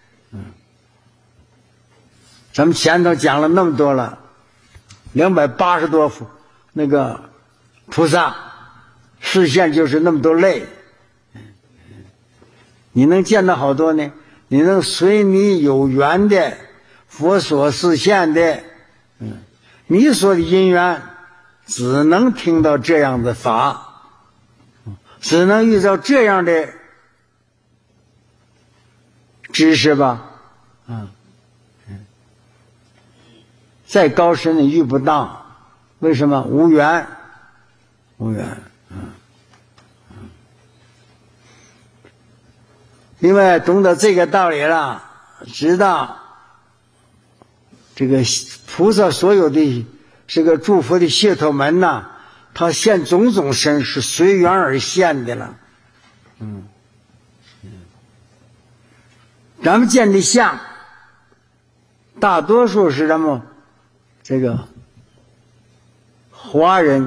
咱们前头讲了那么多了，280多那个菩萨，视现就是那么多类，你能见到好多呢？你能随你有缘的佛所示现的，你所的因缘，只能听到这样的法，只能遇到这样的知识吧，再高深的遇不到，为什么？无缘，无缘，因为懂得这个道理了，知道这个菩萨所有的这个诸佛的解脱门呐，他现种种身是随缘而现的了。咱们见的相，大多数是咱们这个华人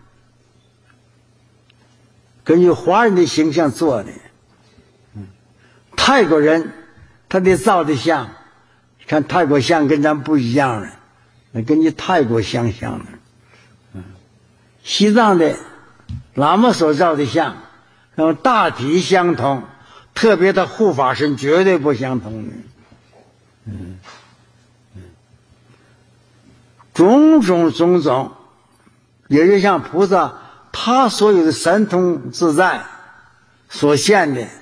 根据华人的形象做的。泰国人他得造的像，看泰国像跟咱不一样的，那根据泰国相像的。西藏的喇嘛所造的像，那么大体相同，特别的护法神绝对不相同的。种种，也就像菩萨他所有的神通自在所现的，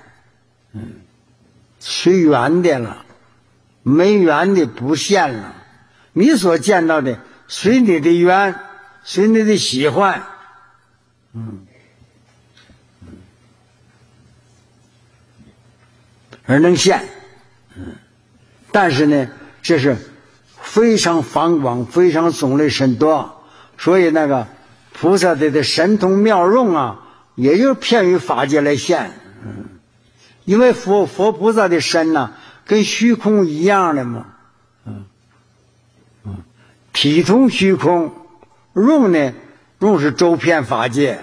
随缘的了，没缘的不现了。你所见到的随你的缘，随你的喜欢，而能现。但是呢，这是非常繁广，非常种类甚多，所以那个菩萨的神通妙用啊，也就偏于法界来现。因为佛菩萨的身呢，跟虚空一样的嘛，体通虚空，用呢，用是周遍法界，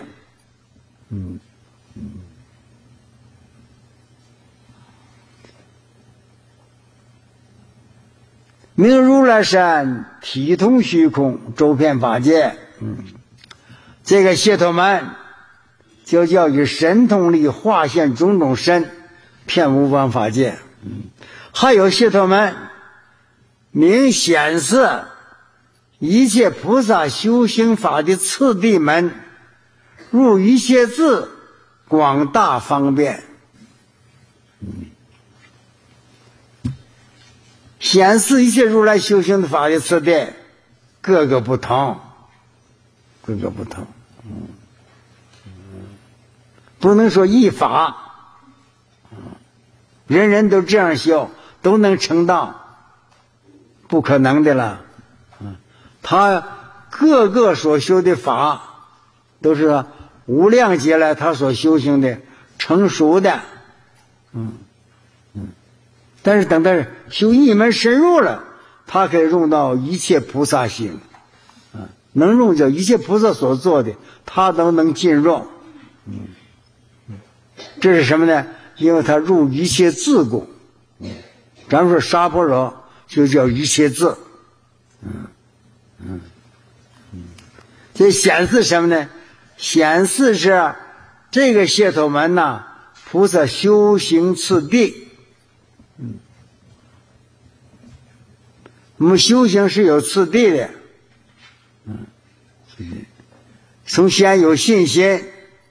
名如来身，体通虚空，周遍法界。这个解脱门就叫以神通力化现种种身，遍无方法界。还有解脱门名显示一切菩萨修行法的次第门，入一切智，广大方便。显示一切如来修行的法的次第，各个不同，不能说一法，人人都这样修，都能成道，不可能的了。他各个所修的法，都是无量劫来他所修行的成熟的，但是等他修一门深入了，他可以用到一切菩萨行，能用着一切菩萨所做的，他都能进入。这是什么呢？因为他入一切智故。咱们说沙婆罗就叫一切智。这显示什么呢？显示是这个解脱门呐，菩萨修行次第。我们修行是有次第的，从先有信心，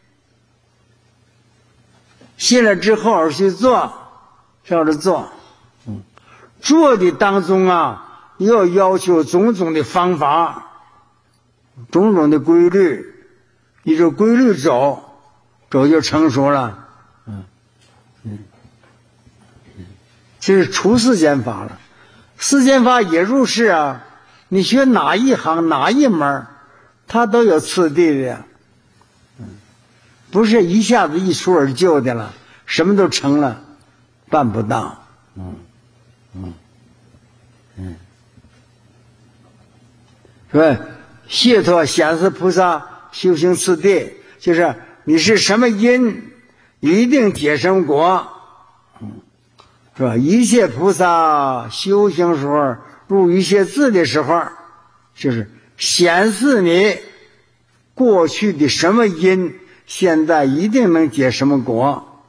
信了之后而去做，照着做，做的当中啊，要求种种的方法，种种的规律，依着规律走就成熟了。这是出世间法了。世间法也如是啊，你学哪一行哪一门，它都有次第的，不是一下子一蹴而就的了，什么都成了，办不到。说解脱显示菩萨修行次第，就是你是什么因，一定结什么果。是吧？一切菩萨修行时候，入一切智的时候，就是显示你过去的什么因，现在一定能结什么果。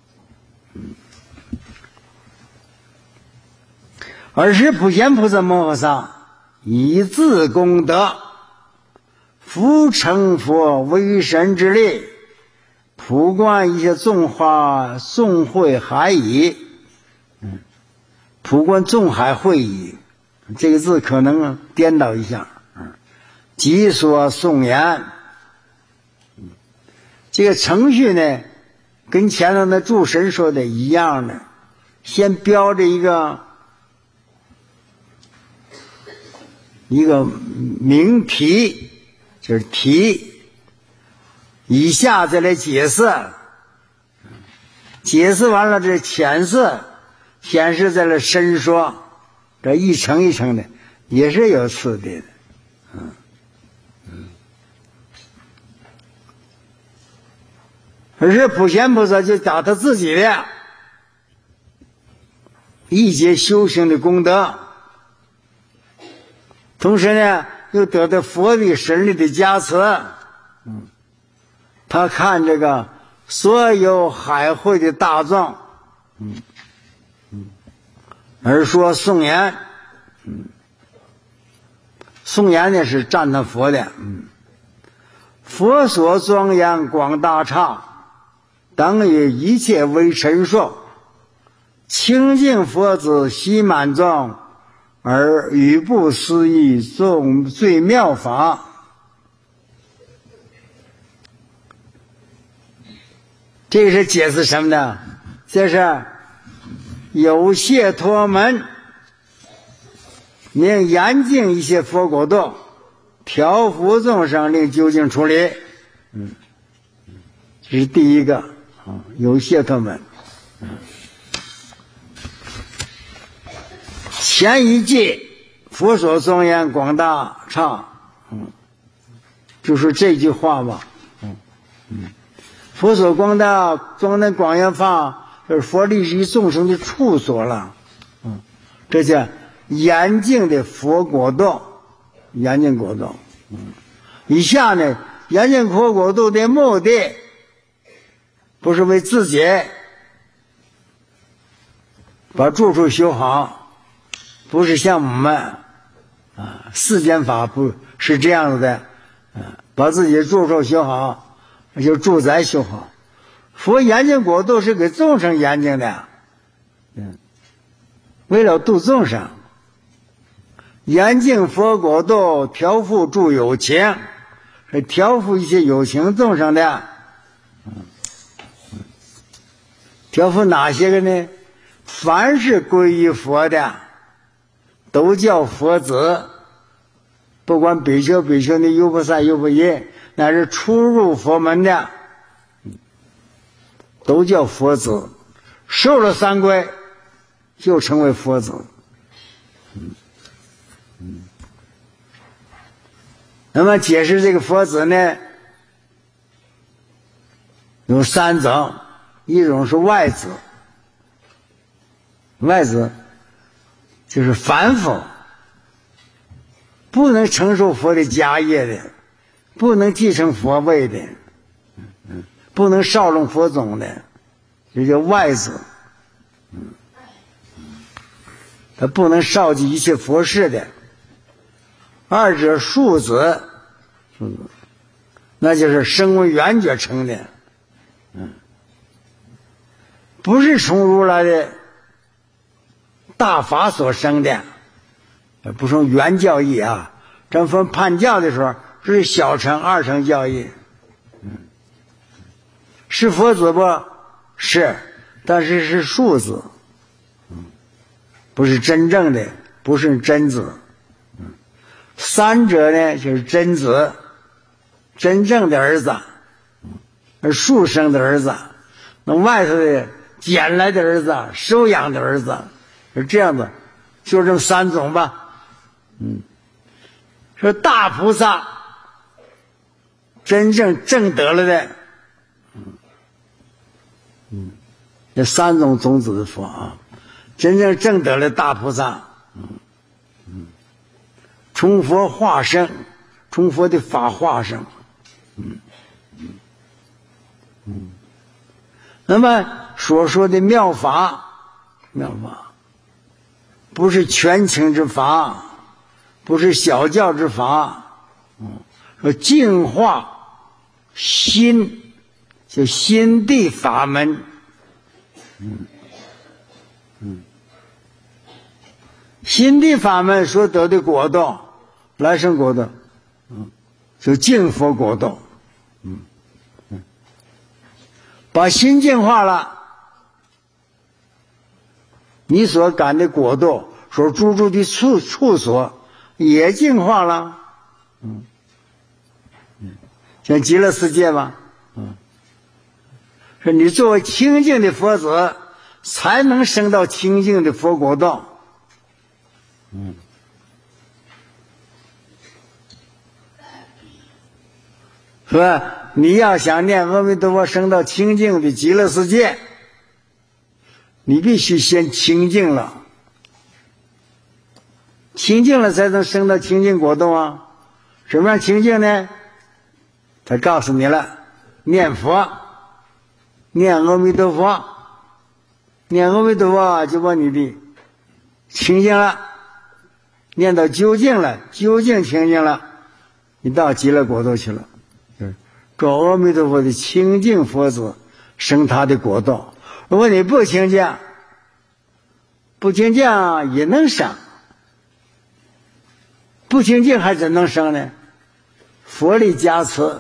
而是普贤菩萨摩诃萨以自功德，复成佛为神之力，普观一切众化，众会海矣。 普观众海会矣，这个字可能颠倒一下。即说颂言，这个程序呢，跟前头的注释说的一样的，先标着一个名题，就是题，以下再来解释，解释完了这浅释，显示在了深说，这一层一层的也是有次第的。而是普贤菩萨就找他自己的一节修行的功德，同时呢又得到佛的神力的加持。他看这个所有海会的大众，而说颂言，颂言呢是赞叹佛的，佛所庄严广大刹，当以一切为陈述，清净佛子悉满众，而语不思议众最妙法。这是解释什么呢？这是有谢脱门，令严净一切佛国度，调伏众生，令究竟处理。这是第一个。有谢脱门，前一句佛所庄严广大刹，就是这句话吧。佛所庄严广严法，就是佛利益众生的处所了。这叫严净的佛国度，严净国度。以下呢，严净佛国度的目的不是为自己把住处修好，不是像我们世间法不是这样子的，把自己住处修好，就住宅修好。佛严净国度是给众生严净的，为了度众生，严净佛国度调伏诸有情，是调伏一些有情众生的。调伏哪些个呢？凡是皈依佛的，都叫佛子，不管比丘、比丘尼、优婆塞、优婆夷，乃是初入佛门的，都叫佛子。受了三皈，就成为佛子。那么解释这个佛子呢，有三种。一种是外子，外子就是凡夫，不能承受佛的家业的，不能继承佛位的，不能绍隆佛种的，这叫外子。他不能绍继一切佛事的。二者庶子，那就是声闻缘觉成的，不是从如来的大法所生的，不从原教义啊。咱分判教的时候，这是小乘、二乘教义。是佛子不？是，但是是庶子，不是真正的，不是真子。三者呢，就是真子，真正的儿子，而庶生的儿子，那外头的捡来的儿子，收养的儿子，是这样的，就这么三种吧。说大菩萨真正证得了的，这三种种子的佛啊，真正证得了大菩萨，从佛化生，从佛的法化生，那么所说的妙法，不是全情之法，不是小教之法，说净化心，就心地法门， 心地法门所得的果道，来生果道，就净佛果道，把心净化了，你所感的果道，所住的处所也净化了，像极乐世界吧，说你作为清净的佛子，才能升到清净的佛果道。是吧？你要想念阿弥陀佛升到清净的极乐世界，你必须先清净了，清净了才能升到清净果道啊。什么样清净呢？他告诉你了，念佛，念阿弥陀佛，念阿弥陀佛就把你的清净了，念到究竟了，究竟清净了，你到极乐国度去了。找阿弥陀佛的清净佛子升他的果道。如果你不清净，不清净也能升，不清净还怎能升呢？佛力加持，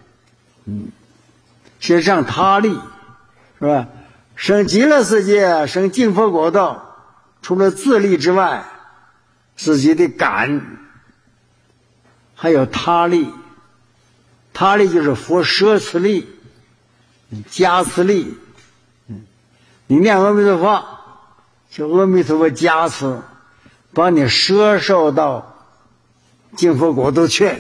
是让他力，是吧？升极乐世界，升净佛果道，除了自力之外，自己的感，还有他力。他力就是佛摄持力、加持力。你念阿弥陀佛，就阿弥陀佛加持，把你摄受到净佛国度去。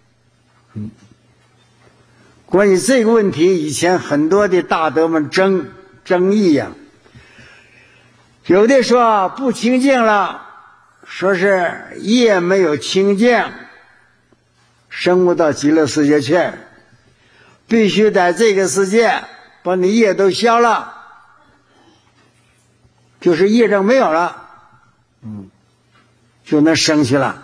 关于这个问题，以前很多的大德们争议呀，有的说不清净了，说是业没有清净，升不到极乐世界去，必须在这个世界把你业都消了，就是业障没有了，就能升去了，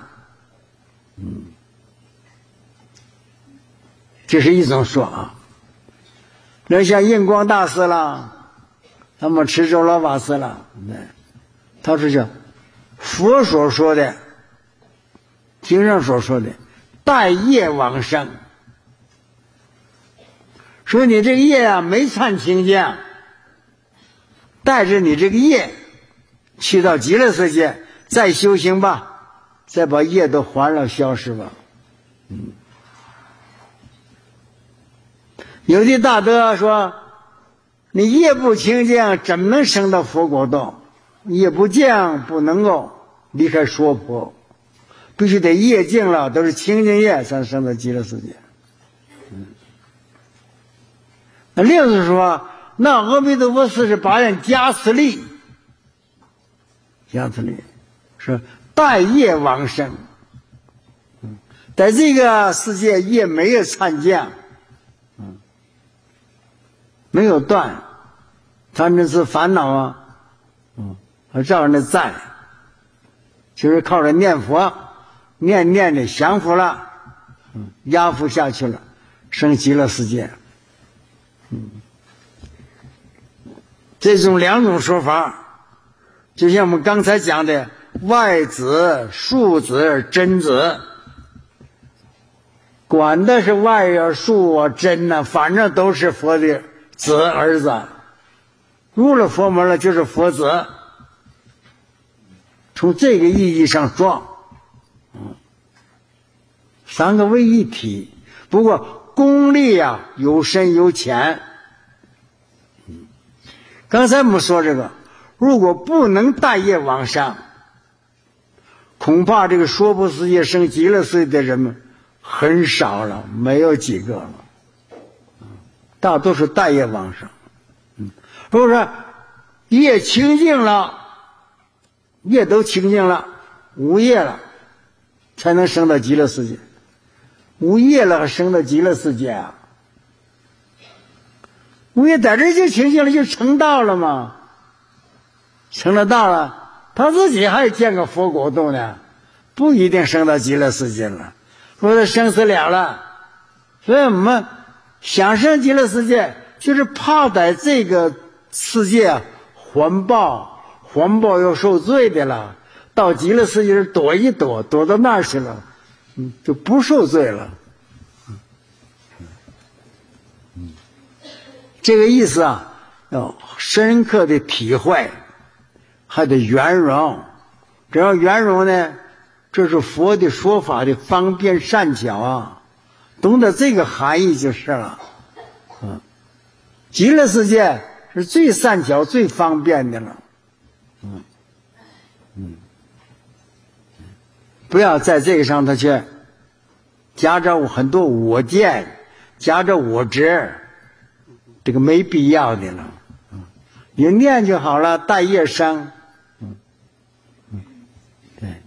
这是一种说啊。那像印光大师了，他们持咒老法师了，他说是佛所说的，经上所说的带业往生，说你这个业啊没参清净，带着你这个业去到极乐世界再修行吧，再把业都还了消失吧。有的大德说，你业不清净怎么能升到佛果道？业不净不能够离开娑婆，必须得业净了，都是清净业才能升到极乐世界。那另一种说，那阿弥陀佛48愿加持力，是带业往生，在这个世界业没有参见，没有断，他那是烦恼啊，还照样的在，就是靠着念佛，念的降服了，压服下去了，升极乐世界。这种两种说法，就像我们刚才讲的外子、树子、真子，管的是外啊、树啊、真啊，反正都是佛的子儿子，入了佛门了就是佛子。从这个意义上说，三个为一体，不过功力啊有深有浅。刚才我们说这个，如果不能带业往上，恐怕这个娑婆世界升极乐世界的人们很少了，没有几个了，大多数带业往上。如果说业清净了，业都清净了，无业了，才能升到极乐世界。无业了还升到极乐世界啊？无业在这就清净了，就成道了嘛。成了道了，他自己还见个佛果度呢，不一定升到极乐世界了。说他生死了了，所以我们想升极乐世界，就是怕在这个世界还报又受罪的了， 到极乐世界躲一躲，躲到那儿去了，就不受罪了。这个意思啊，要深刻的体会，还得圆融。只要圆融呢，这是佛的说法的方便善巧啊，懂得这个含义就是了。极乐世界是最善巧最方便的了。不要在这个上头去夹着很多我见，夹着我执，这个没必要的了。你念就好了，带业生。对，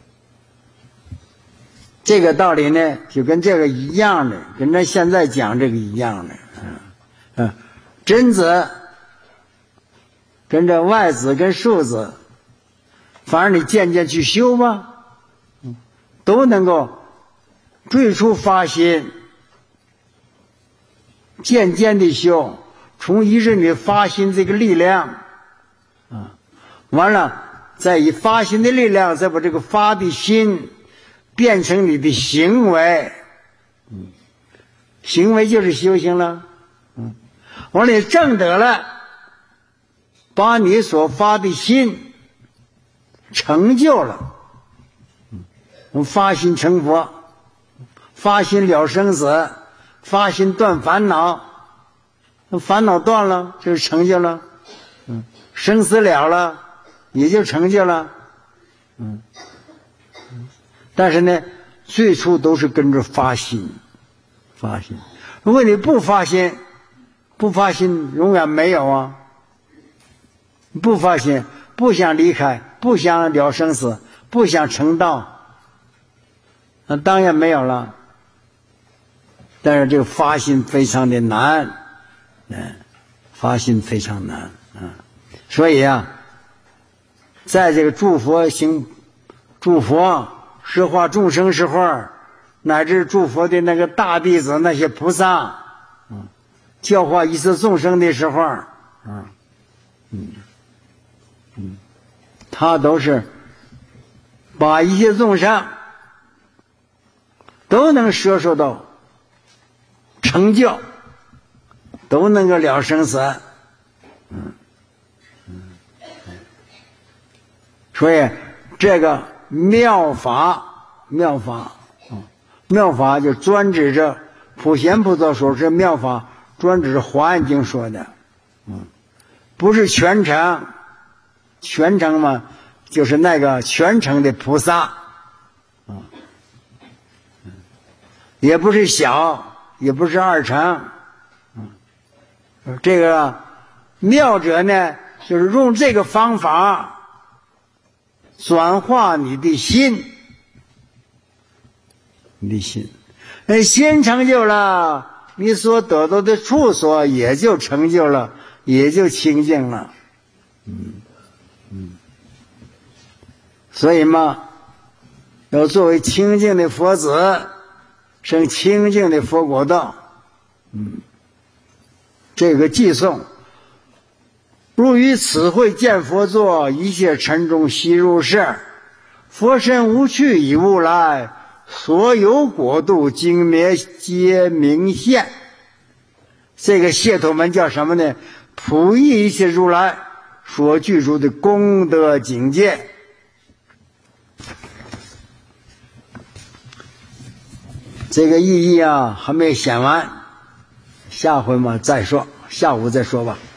这个道理呢，就跟这个一样的，跟咱现在讲这个一样的。真子跟这外子跟数子，反正你渐渐去修吧，都能够最初发心，渐渐的修，从一日你发心这个力量完了再以发心的力量再把这个发的心变成你的行为，行为就是修行了。完了你证得了，把你所发的心成就了。我们发心成佛，发心了生死，发心断烦恼，烦恼断了就是成就了。生死了了也就成就了。但是呢，最初都是跟着发心。如果你不发心，永远没有啊。不发心，不想离开，不想了生死，不想成道，那当然没有了。但是这个发心非常的难，发心非常难。所以啊，在这个诸佛摄化众生时候，乃至诸佛的那个大弟子那些菩萨，教化一切众生的时候，他都是把一切众生都能摄受到成就，都能够了生死。所以这个妙法就专指着普贤菩萨说是妙法，专指着华严经说的。不是全程嘛，就是那个全程的菩萨，也不是小，也不是二乘。这个妙者呢，就是用这个方法转化你的心，心成就了，你所得到的处所也就成就了，也就清净了。所以嘛，要作为清净的佛子，生清净的佛果道。这个偈颂，如于此会见佛座，一切尘众悉入室，佛身无去以物来，所有国度经灭皆明现。这个解脱门叫什么呢？普益一切如来所具足的功德境界。这个意义啊还没显完，下回嘛再说，下午再说吧。